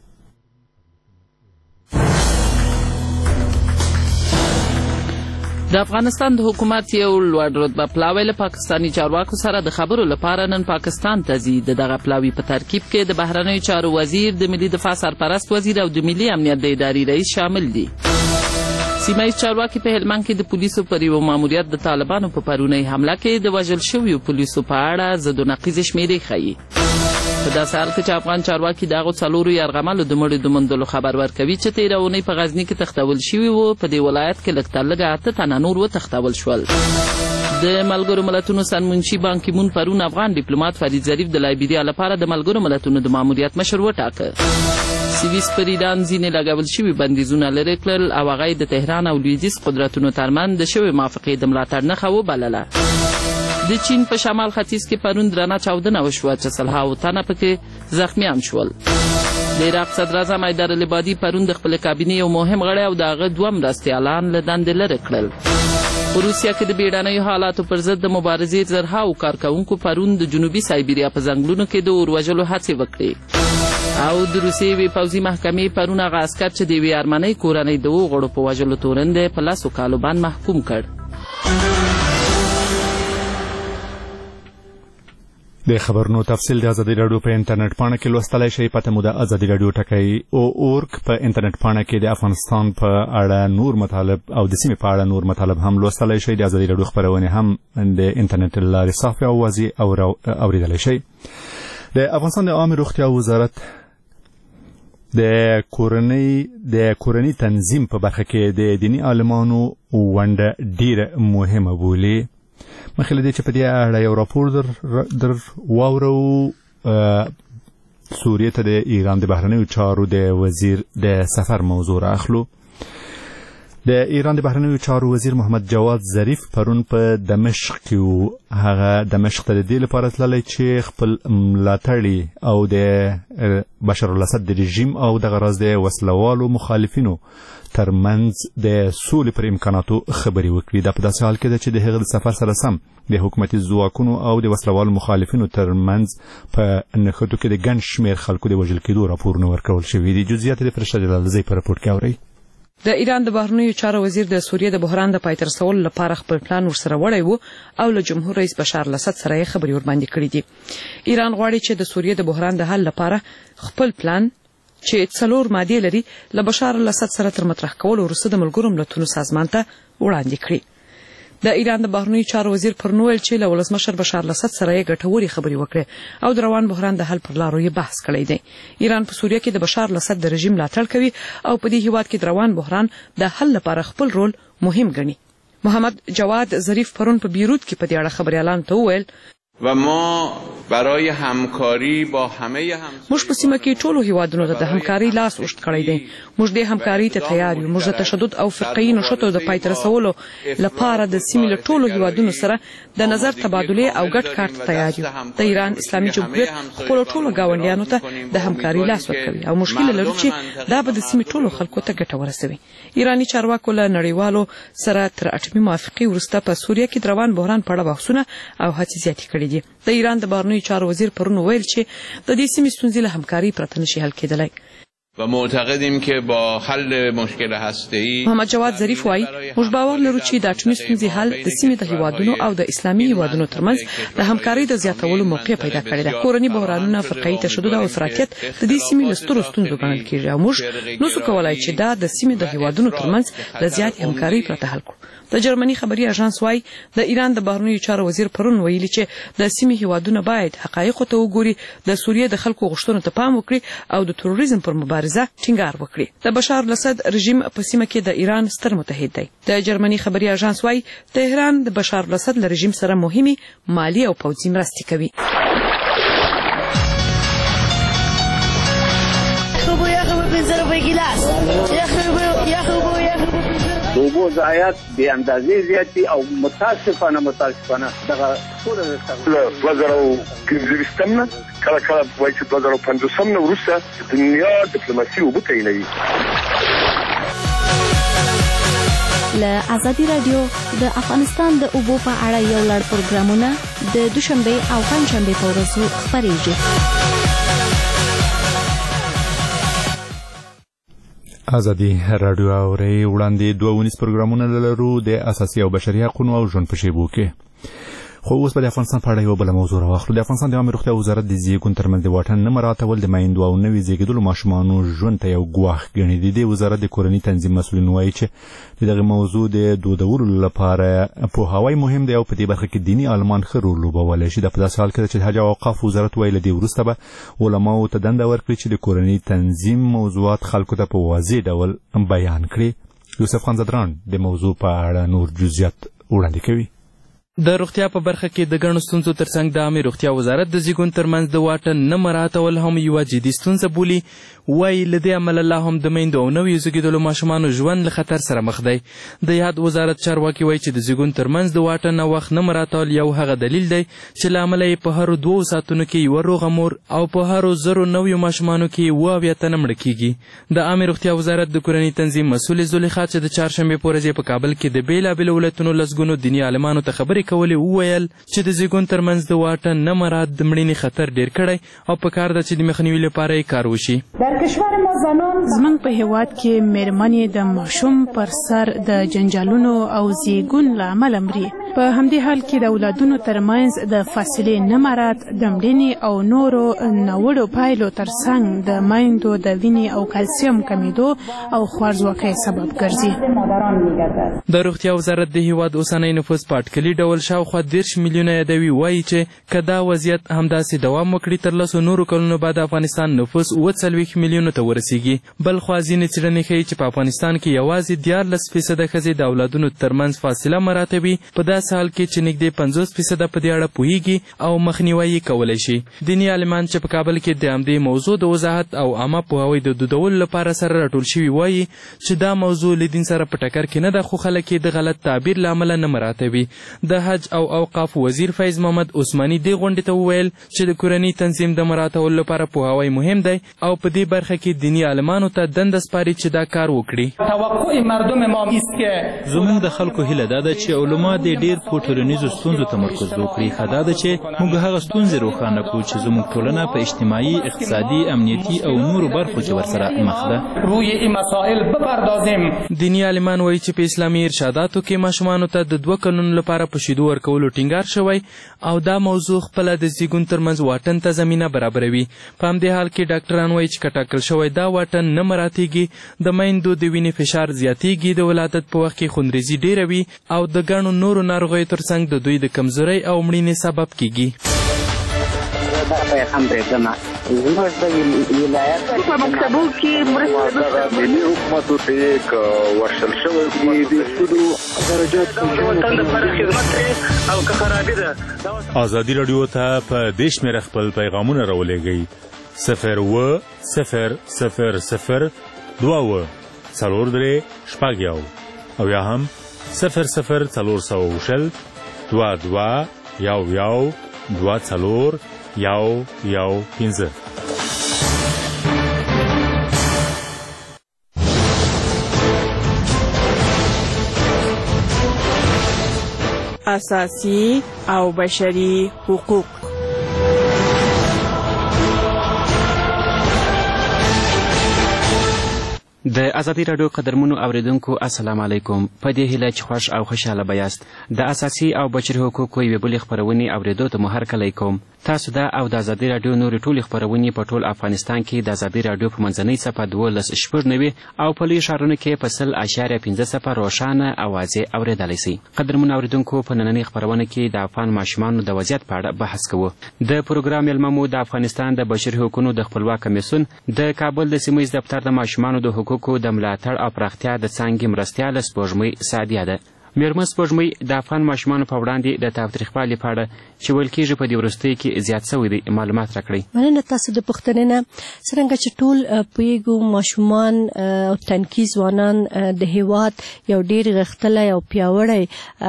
د افغانستان د حکومت یو لوړ رتبه پلاوی له پاکستاني چارواکو سره د خبرو لپاره نن پاکستان ته ځي. دغه پلاوي په ترکیب کې د بهرنیو چارو وزیر، د ملي دفاع سرپرست وزیر او د ملي امنیت د ادارې رئیس شامل دي. سیمایي چارواکي په هلمند کې د پولیسو پر یو ماموریت د طالبانو په پرونۍ حمله کې د وژل شویو پولیسو په اړه ضد و نقیض شمیرې ښیي. په داسې حال کې چې افغان چارواکي د هغو 4 یرغملو د مړو د موندلو خبر ورکوي چې تېره اونۍ په غزني کې تښتول شوي وو. په دې ولایت کې لږ تر لږه 8 تنه نور وتښتول شول. د ملګرو ملتونو سرمنشي بان کی مون پرون افغان ډیپلوماټ فرید ظریف د لایبیریا لپاره د ملګرو ملتونو د ماموریت مشر وټاکه. سویس پر ایران ځینې لګول شوي بندیزونه لرې کړل او هغه د تهران او لویدیځ قدرتونو ترمنځ د شوې موافقې د ملاتړ نښه وبلله. د چین په شمال ختیځ کې پرون درنه چاودنه وشوه چې 100 تنه پکې زخمیان شول. د عراق صدر اعظم حیدر العبادي پرون د خپل کابینې یو مهم غړی او د هغه 2 مرستیالان له دندې لرې کړل. په روسیه کې د بیړنیو حالاتو پر ضد د مبارزې زرهاو کارکوونکو پرون د جنوبي سایبیریا په ځنګلونو کې د اور وژلو هڅې وکړې. او د روسیې یوې پوځي محکمې پرون هغه عسکر چې د یوې ارمنۍ کورنۍ د 2 غړو په وژلو تورن دی په 10 کالو باندې محکوم کړ. د خبرونو تفصیل د ازادي راډیو په انټرنیټ پاڼه کې لوستلای شئ. پته مو د ازادي راډیو ټکی .org په انټرنیټ پاڼه کې د افغانستان په اړه نور مطالب او د سیمې په اړه نور مطالب هم لوستلای شئ. د ازادي راډیو خبرونه هم د انټرنیټ لارې صافي او واضح اوریدلای شئ. د افغانستان د عامه روغتیا وزارت د کورنۍ تنظیم په برخه کې د دینی عالمانو ونډه ډیره مهمه بولي. مخکې له دې چې په دې اړه یو راپور در واورو، سوریې ته د ایران د بهرنیو چارو د وزیر د سفر موضوع راخلو. د ایران د بهرنیو چارو وزیر محمد جواد ظریف پرون په دمشق کې و. هغه دمشق ته د دې لپاره تللی چې خپل ملاتړي او د بشار الاسد د رژیم او د غراز د وسلوالو مخالفینو ترمنځ د سولې پر امکاناتو خبرې وکړي. دا په داسې حال کې ده چې د هغه د سفر سره سم د حکومتي ځواکونو او د وسلوالو مخالفینو ترمنځ په نښتو کې د ګڼ شمېر خلکو د وژل کېدو راپورونه ورکول شوي دي. جزئیات د فرشته جلالزۍ په راپور کې اورئ. د ایران د بهرنیو چارو وزیر د سوریې د بحران د پای ته رسولو لپاره خپل پلان ورسره وړی و او له جمهور رئیس بشار الاسد سره یې خبرې ورباندې کړې دي. ایران غواړي چې د سوریې د بحران د حل لپاره خپل پلان چې 4 مادې لري له بشار الاسد سره تر مطرح کولو وروسته د ملګرو ملتونو سازمان ته وړاندې کړي. د ایران د بهرنیو چارو وزیر پرون ویل چې له ولسمشر بشار الاسد سره یې ګټورې خبرې وکړې او د روان بحران د حل پر لارو یې بحث کړی دی. ایران په سوریه کې د بشار الاسد د رژیم ملاتړ کوي او په دې هیواد کې د روان بحران د حل لپاره خپل رول مهم ګڼي. محمد جواد ظریف پرون په بیروت کې په دې اړه خبريالانو ته وویل و ما برای همکاری با همه موږ په سیمه کې ټولو هیوادونو ته د همکاري لاس اوږد کړی دی. موږ د همکاري ته تیار یو. موږ د تشدد او فرقه‌ي نښتو د پای ته رسولو لپاره د سیمې له ټولو هیوادونو سره د نظر تبادله او ګډ کار ته تیار یو. د ایران اسلامي جمهوریت خپل ټولو گاونډیانو ته د همکاري لاس ورکوي او مشکل لري چې دا به د سیمې ټولو خلکو ته ګټه ورسوي. ایرانی چارواکو له نړیوالو سره تر اټومي موافقې وروسته په سوریه کې د روان بحران په اړه بحثونه او هڅې زیاتې کړې دي. د ایران د بهرنیو چارو وزیر پرون ویل چې د دې سیمې ستونزې له همکاري پرته نشي حل کېدلی. و معتقدیم که با حل مشکل هسته‌ای محمد جواد ظریف وایي موږ باور لرو چې د اټومي ستونزې حل د سیمې د هیوادونو او د اسلامي هیوادونو ترمنځ د همکارۍ د زیاتولو موقع پیدا کړې ده. کورني بحرانونه، فرقه‌ایي تشدد او افراطیت د دې سیمې له سترو ستونزو ګڼل کېږي او موږ نشو کولای چې دا د سیمې د هیوادونو ترمنځ د زیاتې همکارۍ پرته حل کړو. د جرمني خبري اژانس وایي د ایران د بهرنیو چارو وزیر پرون ویلي چې د سیمې هیوادونه باید حقایقو ته وګوري، د سوریې د خلکو غوښتنو ته پام وکړي او د تروریزم پر مبارزه ټینګار وکړي. د بشار الاسد رژیم په سیمه کې د ایران ستر متحد دی. د جرمني خبري اژانس وایي تهران د بشار الاسد له رژیم سره مهمه مالی او پوځي مرستې کوي. د اوبو ضایعات بې اندازې زیات دي او متاسفانه دغه ټول له 2015 نه کله وایي چې 2015 نه وروسته دنیا ډیپلوماسي اوبو تعینوي. له ازادي رادیو د افغانستان د اوبو په اړه یو لړ پروګرامونه د دوشنبه او پنځشنبه په ورځو خپرېږي. ازادي رادیو اوري وړاندې 2 پروګرامونه لرو د اساسي او بشري حقوقو او ژوند په شیبو کې. خو اوس په افغانستان په اړه یو بل موضوع راوخلو. د افغانستان د عامه روغتیا وزارت د زیږون ترمنځ د واټن نه مراعاتول د میندو او نوي زیږیدلو ماشومانو ژوند ته یو ګواښ ګڼي. د وزارت د کورنۍ تنظیم مسؤلین وایي چې دغه موضوع د دودولو لپاره پوهاوی مهم دی او په دې برخه کې دیني عالمان ښه رول لوبولی شي. د په داسې حال کې چې حج او اوقاف وزارت وایي له دې وروسته به علماو ته دنده ورکړي چې د کورنۍ تنظیم موضوعات خلکو ته په واضح ډول بیان کړي. یوسف خان زدران د موضوع په اړه نور جزئیات وړاندې کوي. د روغتیا په برخه کې د ګڼو ستونزو ترڅنګ د عامه روغتیا وزارت د زیږون ترمنځ د واټن نه مراعاتول هم یوه جدي ستونزه بولي. وایي له دې امله لا هم د میندو او نویو زیږیدلو ماشومانو ژوند له خطر سره مخ دی. د یاد وزارت چارواکي وایي چې د زیږون ترمنځ د واټن او وخت نه مراعاتول یو هغه دلیل دی چې له امله یې په هرو 2 ساعتونو کې یوه روغه مور او په هرو 1000 نویو ماشومانو کې 80 تنه مړه کیږي. د عامه روغتیا وزارت د کورنۍ تنظیم مسؤل زلیخا چې د چهارشنبې په ورځ په کابل کې د بیلابېلو ولایتونو لسګونو دیني عالمانو ته خبرې کولې وویل چې د زیږون ترمنځ د واټن نه مراعات د مړینې خطر ډیر کړی او په کار ده چې د مخنیوي لپاره یې کار وشي. زموږ په هیواد کې مېرمنې د ماشوم پر سر د جنجالونو او زیږون له امله مري. په همدې حال کې د اولادونو ترمنځ د فاصلې نه مراعات د مړینې او نورو ناوړو پایلو ترڅنګ د میندو د وینې او کلسیم کمیدو او خوارځواکۍ سبب ګرځي. د روغتیا وزارت د هیواد اوسنی نفوس په اټکلي ډول شاوخوا 30 میلیونه یادوي. وایي چې که دا وضعیت همداسې دوام وکړي تر 10 نورو کلونو بعد افغانستان نفوس 40 میلیونو ته ورسیږي. بل خوا ځینې څېړنې ښیي چې په افغانستان کې یوازې 14% ښځې د اولادونو ترمنځ فاصله مراعاتوي، په داسې حال کې چې نږدې 50% په دې اړه پوهیږي او مخنیوی یې کولی شي. دیني عالمان چې په کابل کې د همدې موضوع د وضاحت او عامه پوهاوی د دودولو لپاره سره راټول شوي وایي چې دا موضوع له دین سره په ټکر کې نه ده، خو خلک یې د غلط تعبیر له امله نه مراعاتوي. د حج او اوقاف وزیر فیض محمد عثماني دې غونډې ته وویل چې د کورنۍ تنظیم د مراعاتولو لپاره پوهاوی مهم دی او په دې برخه کې دیني عالمانو ته دنده سپاري چې دا کار وکړي. زموږ د خلکو هیله دا ده چې علما دې ډېر په ټولنیزو ستونزو تمرکز وکړي. ښه دا ده چې موږ هغه ستونزې روښانه کړو چې زموږ ټولنه په اجتماعي، اقتصادي، امنیتي او نورو برخو کې ورسره مخ ده. دیني عالمان وایي چې په اسلامي ارشاداتو کې ماشومانو ته د 2 کلونو لپاره په شیدو ورکولو ټینګار شوی او دا موضوع خپله د زیږون ترمنځ واټن ته زمینه برابروي. په همدې حال کې ډاکټران وایي چې که ټاکل شوی دا واټن نه مراعاتېږي د میندو د وینې فشار زیاتېږي، د ولادت په وخت کې خونریزي ډیره وي او د ګڼو نورو ناروغیو ترڅنګ د دوی د کمزورۍ او مړینې سبب کیږي. زموږ د ولایت په مکتبو کې مرسته ملي حکومتو ته ورشل شوی د سودو درجات وطن لپاره خدمت او که خرابي ده. ازادي رادیو ته په دیش مې خپل پیغامونه راولېږئ 01000 4 شپږ او یا هم 00400 22 11 24 115. اساسی او بشری حقوق. د ازادي راډیو قدرمنو اوریدونکو السلام علیکم. په دې هیله چې خوښ او خوشحاله به یاست. د اساسي او بشري حقوقو یوې بلې خپرونې اورېدو ته مو هرکلی کوم. تاسو دا او د ازادي راډیو نورې ټولې خپرونې په ټول افغانستان کې د ازادي راډیو په منځنۍ څپه 12.9 او په لویو ښارونو کې په 100.5 روښانه اوازې اورېدلی سئ. قدرمنو اوریدونکو په نننۍ خپرونه کې د افغان ماشومانو د وضعیت په اړه بحث کوو. د پروګرام میلمه مو د افغانستان د بشري حقوقو د خپلواک کمیسیون د کابل د سیمه ییز دفتر د ماشومانو د حقوقو د ملاتړ او پراختیا د څانګې مرستیاله سپوږمۍ سعدیه ده. میرمن سپوږمۍ د افغان ماشومانو په وړاندې د تاوتریخوالي په اړه چې ویل کېږي په دې وروستیو کې زیات سوی دی معلومات راکړئ. مننه تاسو د پوښتنې نه. څرنګه چې ټول پوهېږو ماشومان او تنکي ځوانان د هېواد یو ډېر غښتلی او پیاوړی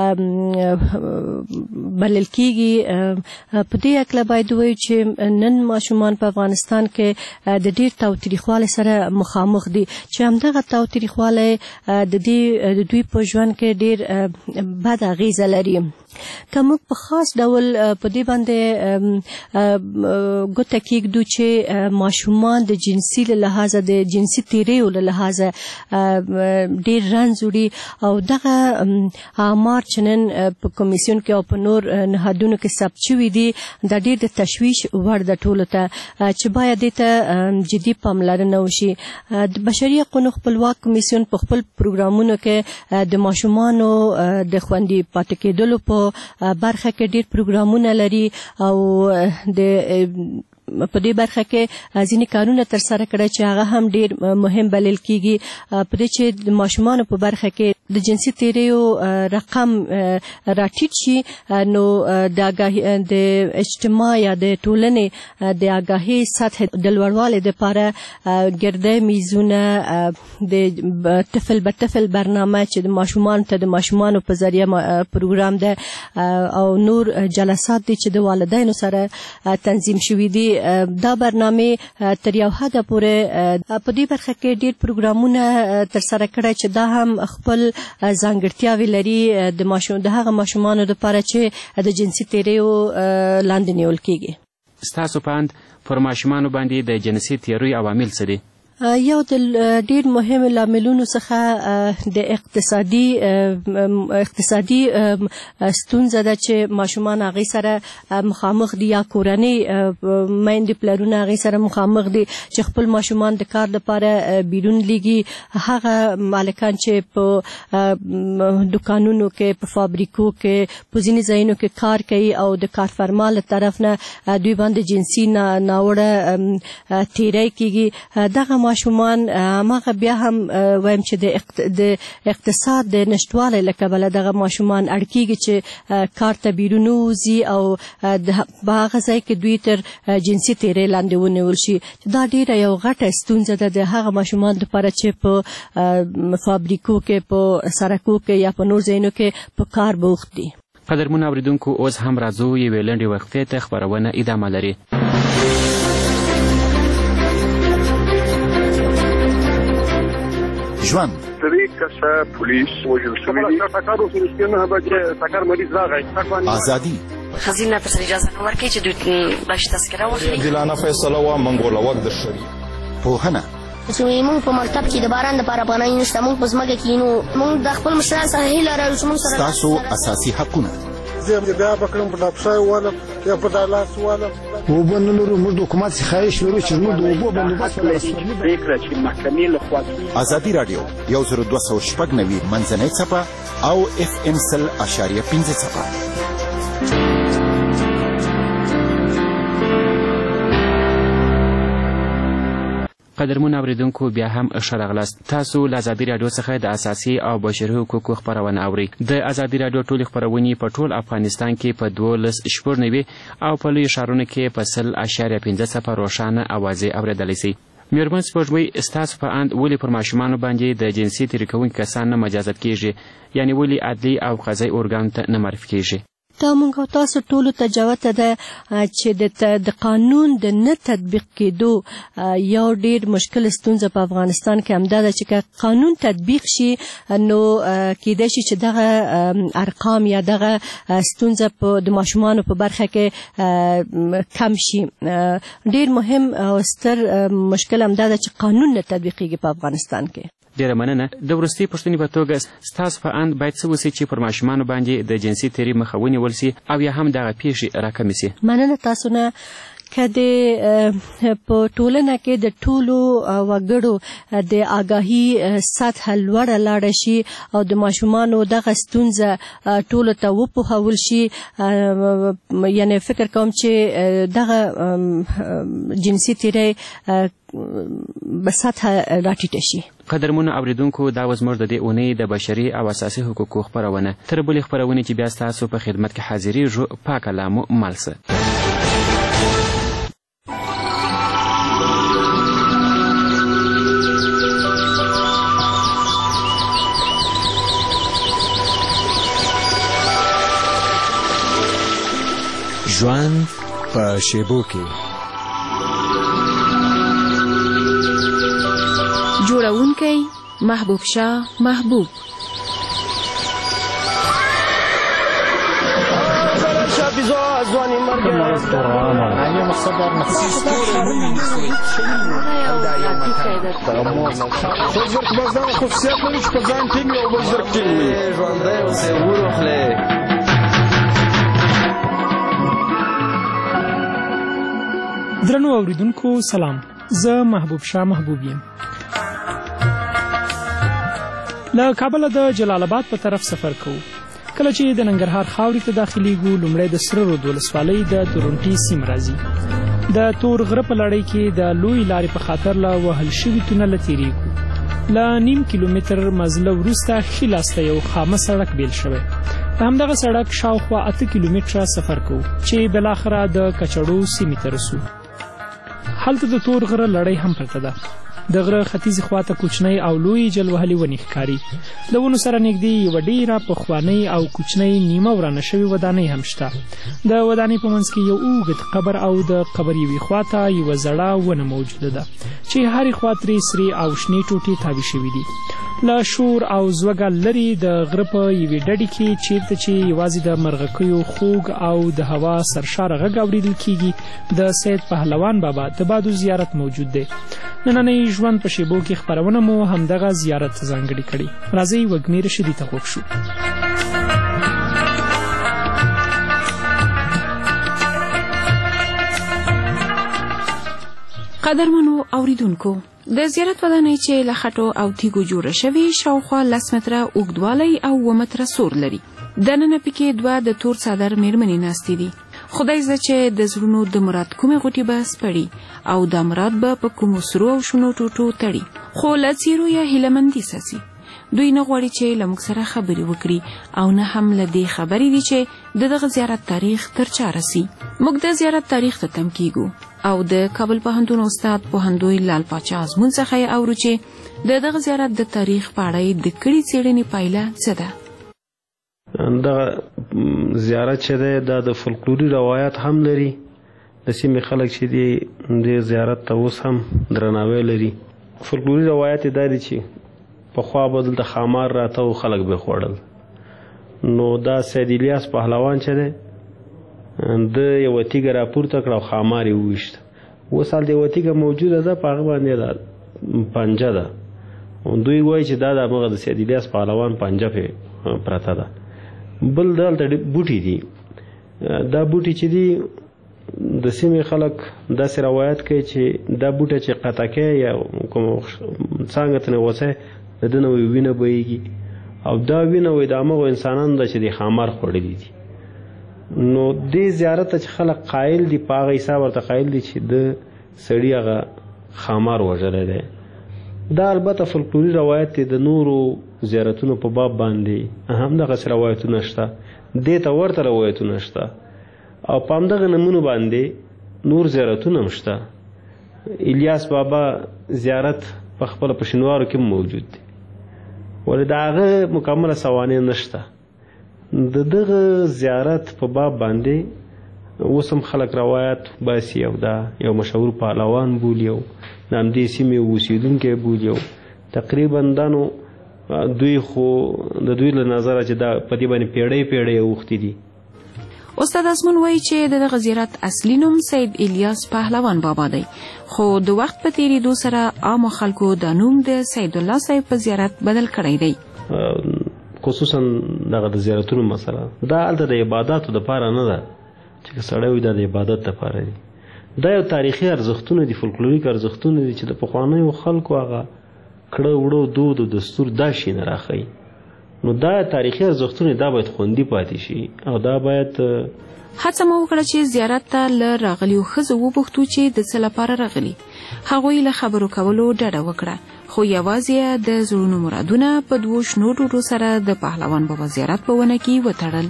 بلل کېږي. په دې هکله باید ووایو چې نن ماشومان په افغانستان کې د ډېر تاوتریخوالي سره مخامخ دي چې همدغه تاوتریخوالی د دوی په ژوند کې ډېر بد اغیزه لري. که موږ په خاص ډول په دې باندې ګوته کېږدو چې ماشومان د جنسي له لحاظه د جنسي تیریو له لحاظه ډېر رنځ وړي او دغه اعمار چې نن په کمیسیون کې او په نور نهادونو کې ثبت شوي دي دا ډېر د تشویش وړ ده ټولو ته چې باید دې ته جدي پاملرنه وشي. د بشري حقوقو خپلواک کمیسیون په خپل پروګرامونو کې د ماشومانو د خوندي پاتې کېدلو په برخه کې ډېر پروګرامونه لري او په دې برخه کې ځینې کارونه ترسره کړي چې هغه هم ډېر مهم بلل کېږي. په دې چې د ماشومانو په برخه کې د جنسي تیریو رقم راټیټ شي نو د اجتماع یا د ټولنې د آګاهي سطح د لوړوالي دپاره ګرده میزونه د طفل به طفل برنامه چې د ماشومانو ته د ماشومانو په ذریعه پروګرام ده او نور جلسات دي چې د والدینو سره تنظیم شوي دي. دا برنامه تر یو حده پورې په دې برخه کې ډېر پروګرامونه ترسره کړي چې دا هم خپل ځانګړتیاوې لري د هغه ماشومانو دپاره چې د جنسي تیریو لاندې نیول کېږي. ستاسو په اند پر ماشومانو باندې د جنسي تیریو عوامل څه دي؟ یو د ډېر مهم لاملونو څخه د اقتصادي ستونزه ده چې ماشومان هغې سره مخامخ دي یا کورنۍ میندې پلرونه هغې سره مخامخ دي چې خپل ماشومان د کار لپاره بیرون لیږي. هغه مالکان چې په دکانونو کې په فابریکو کې په ځینې ځایونو کې کار کوي او د کارفرما له طرف نه دوی باندې جنسي ناوړه تیری کېږي. دغه ماشومان هغه بیا هم وایم چې د اقتصاد د نشتوالي له کبله دغه ماشومان اړ کېږي چې کار ته بیرون ووځي او په هغه ځای کې دوی تر جنسي تیری لاندې ونیول شي. دا ډېره یو غټه ستونزه ده د هغه ماشومان دپاره چې په فابریکو کې په سړکو کې یا په نور ځایونو کې په کار بوخت دي. قدرمنو اوریدونکو اوس هم راځو یوې لنډې وقفې ته خپرونه ادامه لري. ژوند 3 کسه پولیس وژل شوي دي. ټکر وشو چې نه به ټکر مریض راغی. ازادي خزینه پر اجازه نه ورکړي چې دوی باش تذکره واخلي. عادلانه فیصله و منګوله وخت د شری پوهنه چې موږ په مکتب کې د باران لپاره پناه نشته. موږ په ځمکه کې نو موږ د خپل مشران سره هیله لرو چې موږ سره تاسو اساسي حقونه زه بیا بکرم په لابسای والم یا په دالاس والم وبنلو موږ د حکومت څخه خواهش لرو چې موږ د اوبو بندوبست پریکړه چې محکمې لخوا ازادي راډیو 1290 منځنۍ څپه او FM 100.5 څپه. قدرمنو اوریدونکو بیا هم ښه راغلاست. تاسو له ازادي راډیو څخه د اساسي او بشري حقوقو خپرونه اورئ. د ازادي راډیو ټولې خپرونې په ټول افغانستان کې په 12.9 او په لویو ښارونو کې په 100.5 روښانه اوازې اورېدلی سئ. میرمن سپوږمۍ ستاسو په اند ولې پر ماشومانو باندې د جنسي تیري کوونکي کسان نه مجازات کېږي؟ یعنې ولې عدلي او قضایي ارګانو ته نه معرفي کېږي؟ دا موږ تاسو ټولو ته جوته ده چې د قانون د نه تطبیق کېدو یو ډیر مشکل ستونزه په افغانستان کې همدا ده چې قانون تطبیق شي نو کېدای شي چې دغه ارقام یا دغه ستونزه د ماشومانو په برخه کې کم شي. ډیر مهم او ستر مشکل همدا ده چې قانون نه تطبیقېږي په افغانستان کې. ډیره مننه. د وروستۍ پوښتنې په توګه ستاسو په اند باید څه وسي چې پر ماشومانو باندې د جنسي تیري مخه ونیول سي او یا هم دغه پیښې راکمې سي؟ مننه تاسو نه. که په ټولنه کې د ټولو وګړو د آګاهي سطح لوړه لاړه شي او د ماشومانو دغه ستونزه ټولو ته وپوهول شي، یعنی فکر کوم چې دغه جنسي تیری به سطح راټیټه شي. قدرمنو اوریدونکو، دا و زموږ د دې اونۍ د بشري او اساسي حقوقو خپرونه. تر بلې خپرونې چې بیا ستاسو په خدمت کې حاضرېږو، پاک الله مو مل شه. ژوند په شیبو کې. جوړونکی محبوب شاه محبوب. درنو اوریدونکو سلام، زه محبوب شاه محبوب یم. له کابل د جلال آباد په طرف سفر کوو. کله چې د ننګرهار خاورې ته داخليږو، لومړی د سره رود ولسوالۍ د تورنټي سیمه راځي. د تور غره په لړۍ کې د لوی لارې په خاطر له وهل شوي تونله تیریږو. له 9 کیلومتر مزله وروسته ښي لاس ته یو خامه سړک بیل شوی. په همدغه سړک شاوخوا 8 کیلومتره سفر کوو چې بالاخره د کچړو سیمې ته رسو. هلته د تور غره لړۍ هم پرته ده. د غره ختیځې خواته کوچنۍ او لوی جلوهلې ونې ښکاري. د ونو سره نږدې یوه ډېره پخوانۍ او کوچنۍ نیمه ورانه شوې ودانۍ هم شته. د ودانۍ په منځ کې یو اوږد قبر او د قبر یوې خواته یوه زړه ونه موجوده ده چې هرې خوا ترې سرې او شنې ټوټې تاوې شوي دي. له شور او زوږه لرې د غره په یوې ډډې کې چیرته چې یوازې د مرغکیو خوږ او د هوا سرشاره غږ اورېدل کیږي، د سید پهلوان بابا د بادو زیارت موجود دی. نننۍ ژوند په شیبو کې خپرونه مو همدغه زیارت ځانګړې کړې. راځئ وږمې رشیدي ته غوږ شو. قدرمنو اوریدونکو، د زیارت ودانۍ چې له خټو او تیږو جوړه شوې شاوخوا 10 متره اوږدوالی او 2 متره سور لري. دننه پکې 2 د تور څادر میرمنې ناستې دي. خدای زده چې د زړونو د مراد کومې غوټې به سپړي او دا مراد به په کومو سرو او شنو ټوټو تړي، خو له څیرو یا هیلهمندي ساسي. دوی نه غواړي چې له موږ سره خبرې وکړي او نه هم له دې خبرې دي چې د دغه زیارت تاریخ تر چا رسي. موږ د زیارت تاریخ ته تم کیږو او د کابل پوهنتون استاد پوهندوی لال پاچا ازمون څخه یې اورو چې د دغه زیارت د تاریخ په اړه د کړي څېړنې پایله څه ده. دغه زیارت چې دی دا د فولکلوري روایت هم لري. د سیمې خلک چې دی د زیارت ته اوس هم درناوی لري. فولکلوري روایت دا دی چې پخوا به دلته خامار راته او خلک به خوړل. نو دا سید الیاس پهلوان چې دی د یوه تیږه راپورته کړه او خامار یې وویشت. اوس هلته یوه تیږه موجوده ده، په هغه باندې دا پنجه ده. دوی وایي چې دا د همغه د سید الیاس پهلوان پنجه پرې پرته ده. بل دلته بوټي دي. دا بوټي چې دي د سیمې خلک داسې روایت کوي چې دا بوټه چې قطع کوي یا کوم څانګه ته وسه د ده نه وینه بهیږي او دا وینه وایي د همغو انسانانو ده چې د خامار خوړلي دي. نو دې زیارت ته چې خلک قایل دي په هغه حساب ورته قایل دي چې د سړي هغه خامار وژلی دی. دا البته فولکلوري روایت دی. د نورو زیارتونو په باب باندې هم دغسې روایتونه شته، دې ته ورته روایتونه شته او په همدغه نمونو باندې نور زیارتونه هم شته. الیاس بابا زیارت په خپله په شینوارو کې موجود دی، ولې د هغه مکمله سوانح نشته. د دغه زیارت په باب باندې اوس هم خلک روایت باسي او دا یو مشهور پهلوان بولي او د همدې سیمې اوسېدونکی بولي او تقریبا دا نو دوی خو د دوی له نظره چې دا په دې باندې پیړۍ اوښتي دي. استاد اسمن وایي چې دغه زیارت اصلي نوم سید الیاس پهلوان بابا دی، خو د وخت په تیریدو سره عامو خلکو د نوم د سید الله صاحب په زیارت بدل کړی دی. خصوصا دغه د زیارتونو مسله دا هلته د عباداتو دپاره نه ده چې که سړی وي دا د عبادت دپاره دي. دا یو تاریخي ارزښتونه دي، فولکلوریک ارزښتونه دي چې د پخوانیو خلکو هغه کړه وړه دود او دستور دا شي نه راښیي. نو دا تاریخي ارزښتونه دا باید خوندي پاتې شي او دا باید هڅه مو وکړه چې زیارت ته له راغلیو ښځو وپوښتو چې د څه لپاره راغلي. هغوی له خبرو کولو ډډه وکړه، خو یوازې د زړونو مرادونه په 2 شنو ډوډو سره د پهلوان بابا زیارت په ونه کې وتړل.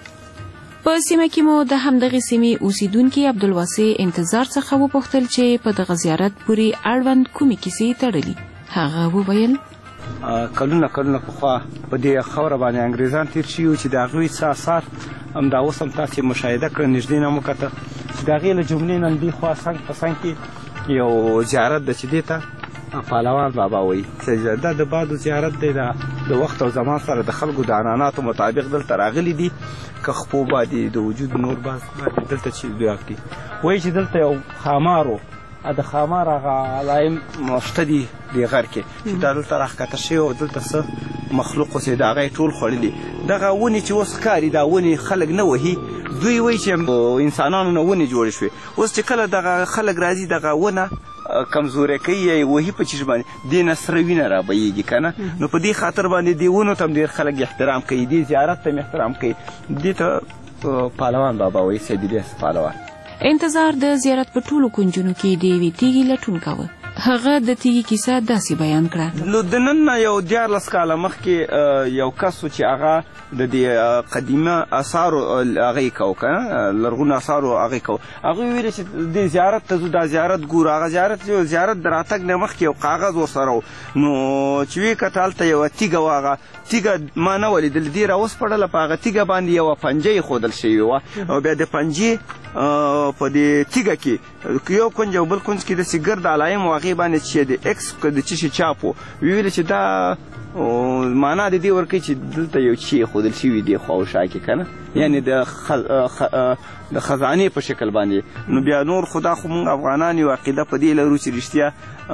په سیمه کې مو د همدغې سیمې اوسیدونکي عبدالواسع انتظار څخه وپوښتل چې په دغه زیارت پورې اړوند کومې کیسې تړلي. هغه وویل کلونه پخوا په دې خاوره باندې انګریزان تیر شوي وو چې د هغوی څه اثار همدا اوس هم تاسې مشاهده کړه، نږدې نه مو کته چې د هغې له جملې نه دې خوا څنګ په څنګ کې یو زیارت ده چې دې ته پهلوان بابا وایي. دا د بادو زیارت دی، د وخت او زمان سره د خلکو د عنعناتو مطابق دلته راغلي دي. که خپو باندې د وجود نور باز باندې دلته چې دوی اخلي وایي چې دلته یو خامار و، د خامار هغه علایم شته دي دې غر کې چې دا دلته راښکته شوي او دلته څه مخلوق اوسې د هغه یې ټول خوړلي. دغه ونې چې اوس ښکاري دا ونې خلک نه وهي، دوی وایي چې انسانانو نه ونې جوړې شوې. اوس چې کله دغه خلک راځي دغه ونه کمزوری کوي یا یې وهي په چیش باندې دې نه سره وینه رابهیږي که نه. نو په دې خاطر باندې دې ونو ته هم ډېر خلک احترام کوي، دې زیارت ته هم احترام کوي. دې ته پهلوان بابا وایي، سید الیاس پهلوان. انتظار د زیارت په ټولو کنجونو کې د یوې تیږې لټون کاوه. هغه د تیږې کیسه داسې بیان کړه. نو د نن نه یو 14 کاله مخکې یو کس و چې هغه د دې قدیمه اثارو هغه یې کوو که نه، لرغونو اثارو هغه یې کوو. هغوی ویلې چې دې زیارت ته ځو، دا زیارت ګورو. هغه زیارت د راتګ نه مخکې یو کاغذ ورسره و، نو چې ویې کته هلته یوه تیږه وه. هغه تیږه ما نه ولیدل، دې راوسپړله، په هغه تیږه باندې یوه پنجه ایښودل شوې وه او بیا د پنجې په دې تیږه کې یو کونج او بل کونج کې داسې ګرد علایم و، هغې باندې چې د ایکس د څه شي چاپ و. ویلې چې دا معنا د دې ورکوي چې دلته یو شي ایښودل شوي دې خوا و شا کې که نه، یعنې د خزانې په شکل باندې. نو بیا نور خو دا خو مونږ افغانان یو عقیده په دې لرو چې رښتیا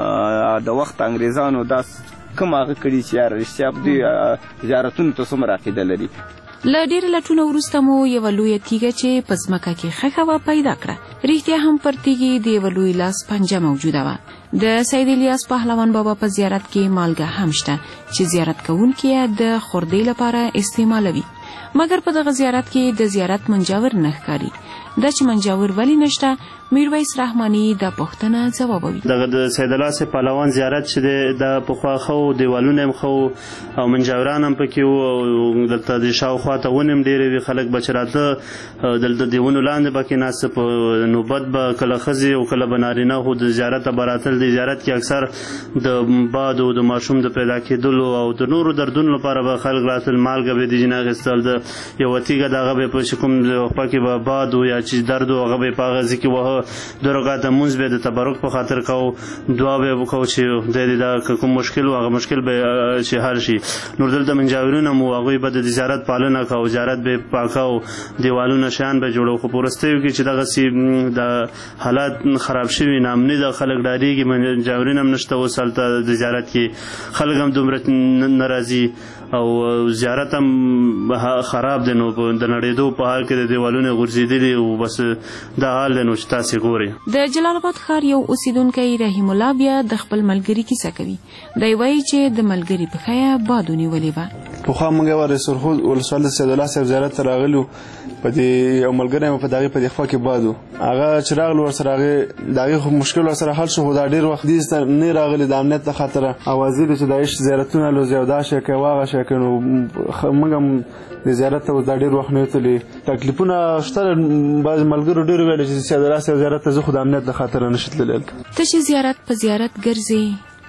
د وخت انګریزانو دا کوم هغه کړي چې یاره رښتیا په دې زیارتونو ته څومره عقیده لري. له ډېرې لټونه وروسته مو یوه لویه تیږه چې په ځمکه کې ښخه وه پیدا کړه. رښتیا هم پر تیږې د یوه لوی لاس پنجه موجوده وه. د سید الیاس پهلوان بابا په زیارت کې مالګه هم شته چې زیارت کوونکي یې د خوردې لپاره استعمالوي. مګر په دغه زیارت کې د زیارت منجاور نه ښکاري. دا چې منجاور ولې نشته، میرویس رحماني د پوښتنه ځوابوي. دغه د سید الله صاحب پهلوان زیارت چې دی دا پخوا ښه و، دیوالونه هم ښه و او منجاوران هم پکې وو او دلته د شاوخوا ته ونې هم ډېرې وي. خلک به چې راته دلته د ونو لاندې به کېناسته، په نوبت به کله ښځې او کله به نارینه خو د زیارته به راتل. د زیارت کې اکثر د باد او د ماشوم د پیدا کېدلو او د نورو دردونو لپاره به خلک راتل. مالګه به یې د جینه اخېستل، د یوه تیږه د هغه به یې په کوم خوا کې به باد و یا چې درد و هغه به یې په هغه ځای کې وهه. 2 رکعاته مونځ به د تبرک په خاطر کوو، دعا به یې وکړو چې خدای دې دا کوم مشکل و هغه مشکل به چې حل شي. نور دلته منجاورونه مو هغوی به د زیارت پالنه کوو، زیارت به یې پاکه او دیوالونه شیان به جوړو. خو په وروستیو کې چې دغسې د حالات خراب شوي، ناامني د خلک ډارېږي، منجاورین هم نشته اوس هلته د زیارت کې. خلک هم دومره نه راځي او زیارت هم خراب دی. نو د نړېدو په حال کې د دیوالونه غورځېدلي او بس دا حال دی نو چې تاسې ګورئ. د جلال آباد ښار یو اوسیدونکی رحیم الله بیا د خپل ملګري کیسه کوي. دی وایي چې د ملګري پښه یې باد ونیولې وه. پخوا موږ یوه رسولخود ولسوالۍ د سید الله صاحب زیارت ته راغلي وو، په دې یو ملګری مې په دغې خوا کې باد و. هغه چې راغلو ورسره هغې د هغې خو مشکل ورسره حل شو، خو دا ډېر وخت دې ته نه راغلي د امنیت له خاطره. اوازې دي چې دا عشق زیارتونه لوځي او دا شی کوي هغه شی کوي. نو موږ هم د زیارت ته اوس دا ډېر وخت نه وتلي. تکلیفونه شته، بعضې ملګرو ډېر ویلي چې سید الله صاحب زیارت ته زه خو د امنیت له خاطره نشي تللی. ته چې زیارت په زیارت ګرځې،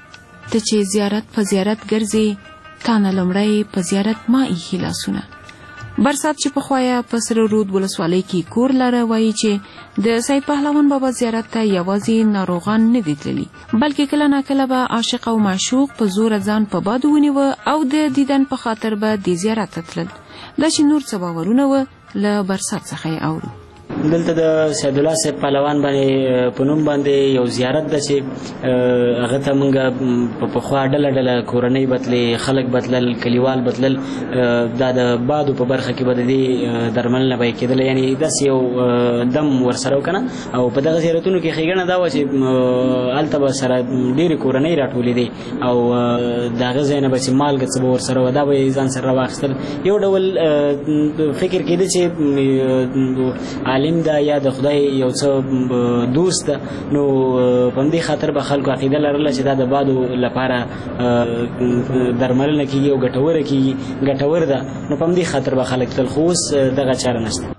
ته چې زیارت په زیارت ګرځې، تا نه لومړی په زیارت ما ایښي لاسونه. برسات چې پخوایه په سره رود ولسوالۍ کې کور لره وایي چې د سید پهلوان بابا زیارت ته یوازې ناروغان نه دي تللي بلکې کله ناکله به عاشق او معشوق په زور ځان په باد ونیوه او د دیدن په خاطر به د زیارت ته تلل. دا چې نور څه باورونه وه له برسات څخه یې اورو. دلته د سید الله صاحب پهلوان باندې په نوم باندې یو زیارت ده چې هغه ته موږ په خوا ډله کورنۍ بتلې خلک بتلل کلیوال بتلل دا د بادو په برخه کې به د دې درملنه به یې کېدله یعنې داسې یو دم ورسره وکنه او په دغه زیارتونو کې ښېګڼه دا وه چې هلته به سره ډېرې کورنۍ راټولې دي او د هغه ځای نه به چې مالګه څه به ورسره وه دا به یې ځان سره راواخیستل. یو ډول فکر کېده چې عالم دا یا د خدای یو څه دوست ده نو په همدې خاطر به خلکو عقیده لرله چې دا د بادو لپاره درملنه کېږي او ګټوره کېږي ګټور ده نو په همدې خاطر به خلک تل خو اوس دغه چاره نشته.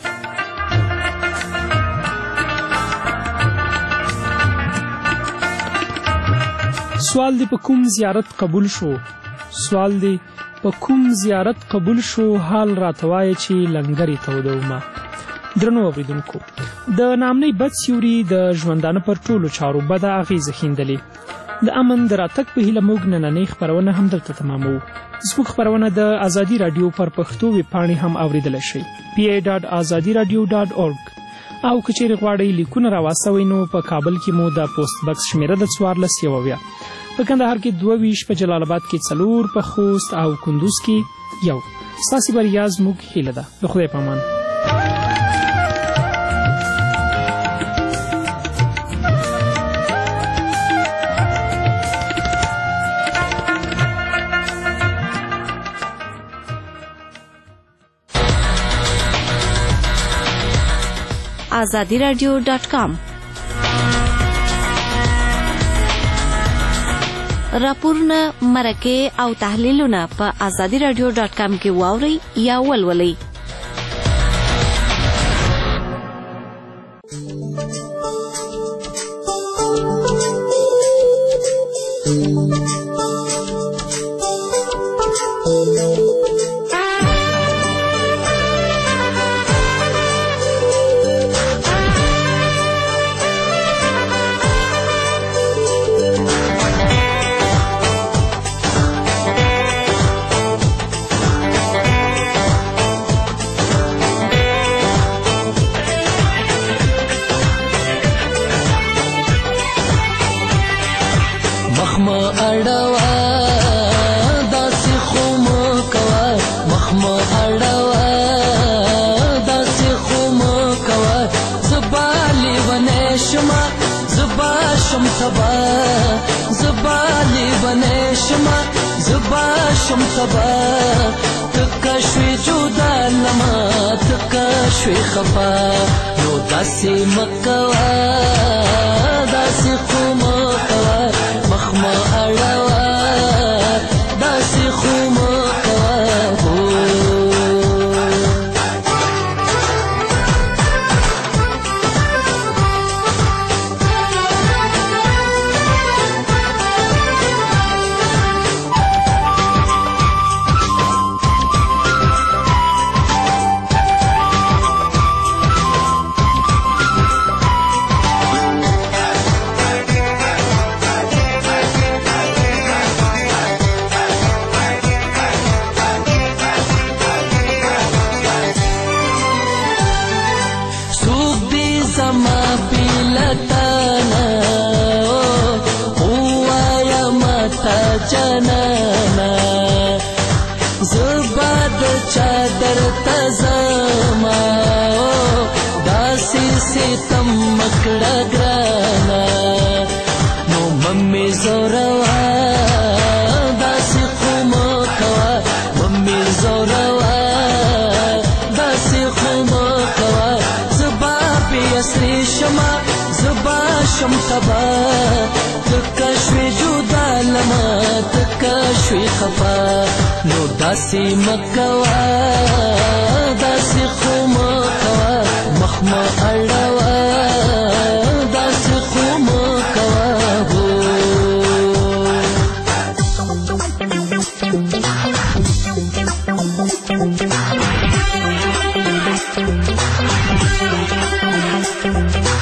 سوال دی په کوم زیارت قبول شو سوال دی په کوم زیارت قبول شو حال راته وایه چې لنګرې تودومه. درنو اوریدونکو د نامنۍ بد سیوري د ژوندانه پر ټولو چارو بده اغیزه ښیندلې. د امن د راتګ په هیله موږ نننۍ خپرونه همدلته تماموو. زموږ خپرونه د ازادي راډیو پر پښتو ویبپاڼې هم اوریدلی شئ pa.azadiradio.org او که چیرې غواړئ لیکونه راواستوئ نو په کابل کې مو د پوسټ بکس شمیره د 1490 په کندهار کې 22 په جلال آباد کې 4 په خوست او کندوز کې 1. ستاسې بریا زموږ هیله ده. د خدای په امان. azadiradio.com راپورونه مرکه او تحلیلونه په azadiradio.com کې واورئ یا ولولئ. شم تبا تکا شوی جدا لما تکا شوی خفا نو داسی مکوا داسی خو مکوا مخما اڑوا داسی خو مکوا جنانا زباد چادر تزما داسی ستم مکڑا گرانا نو ممی زوروا داسی خوما کوا ممی زوروا داسی خوما کوا زبا پی اسری شما زبا شم تبا تکشوی جدا لما تکشوی خفا نو داسی مکوا داسی خو مکوا مخما اڑوا داسی خو مکوا ہو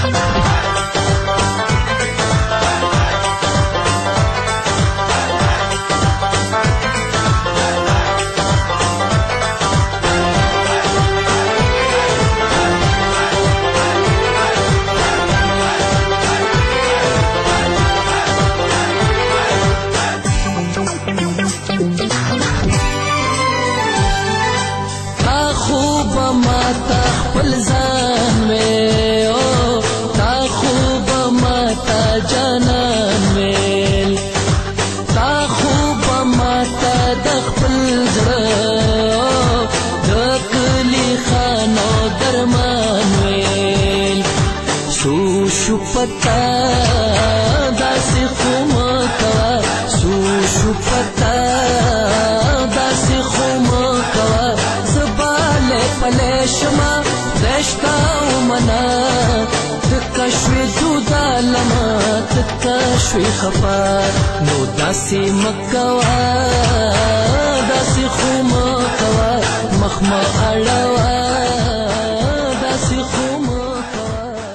पता दासी खुम कवा सू पता दासी खुम कवा जबाले पलेशमा दशता मना तकशवी जुदा लमा तकशवी खफा नो दासी मकवा दासी खुम कवा मखमा अड़वा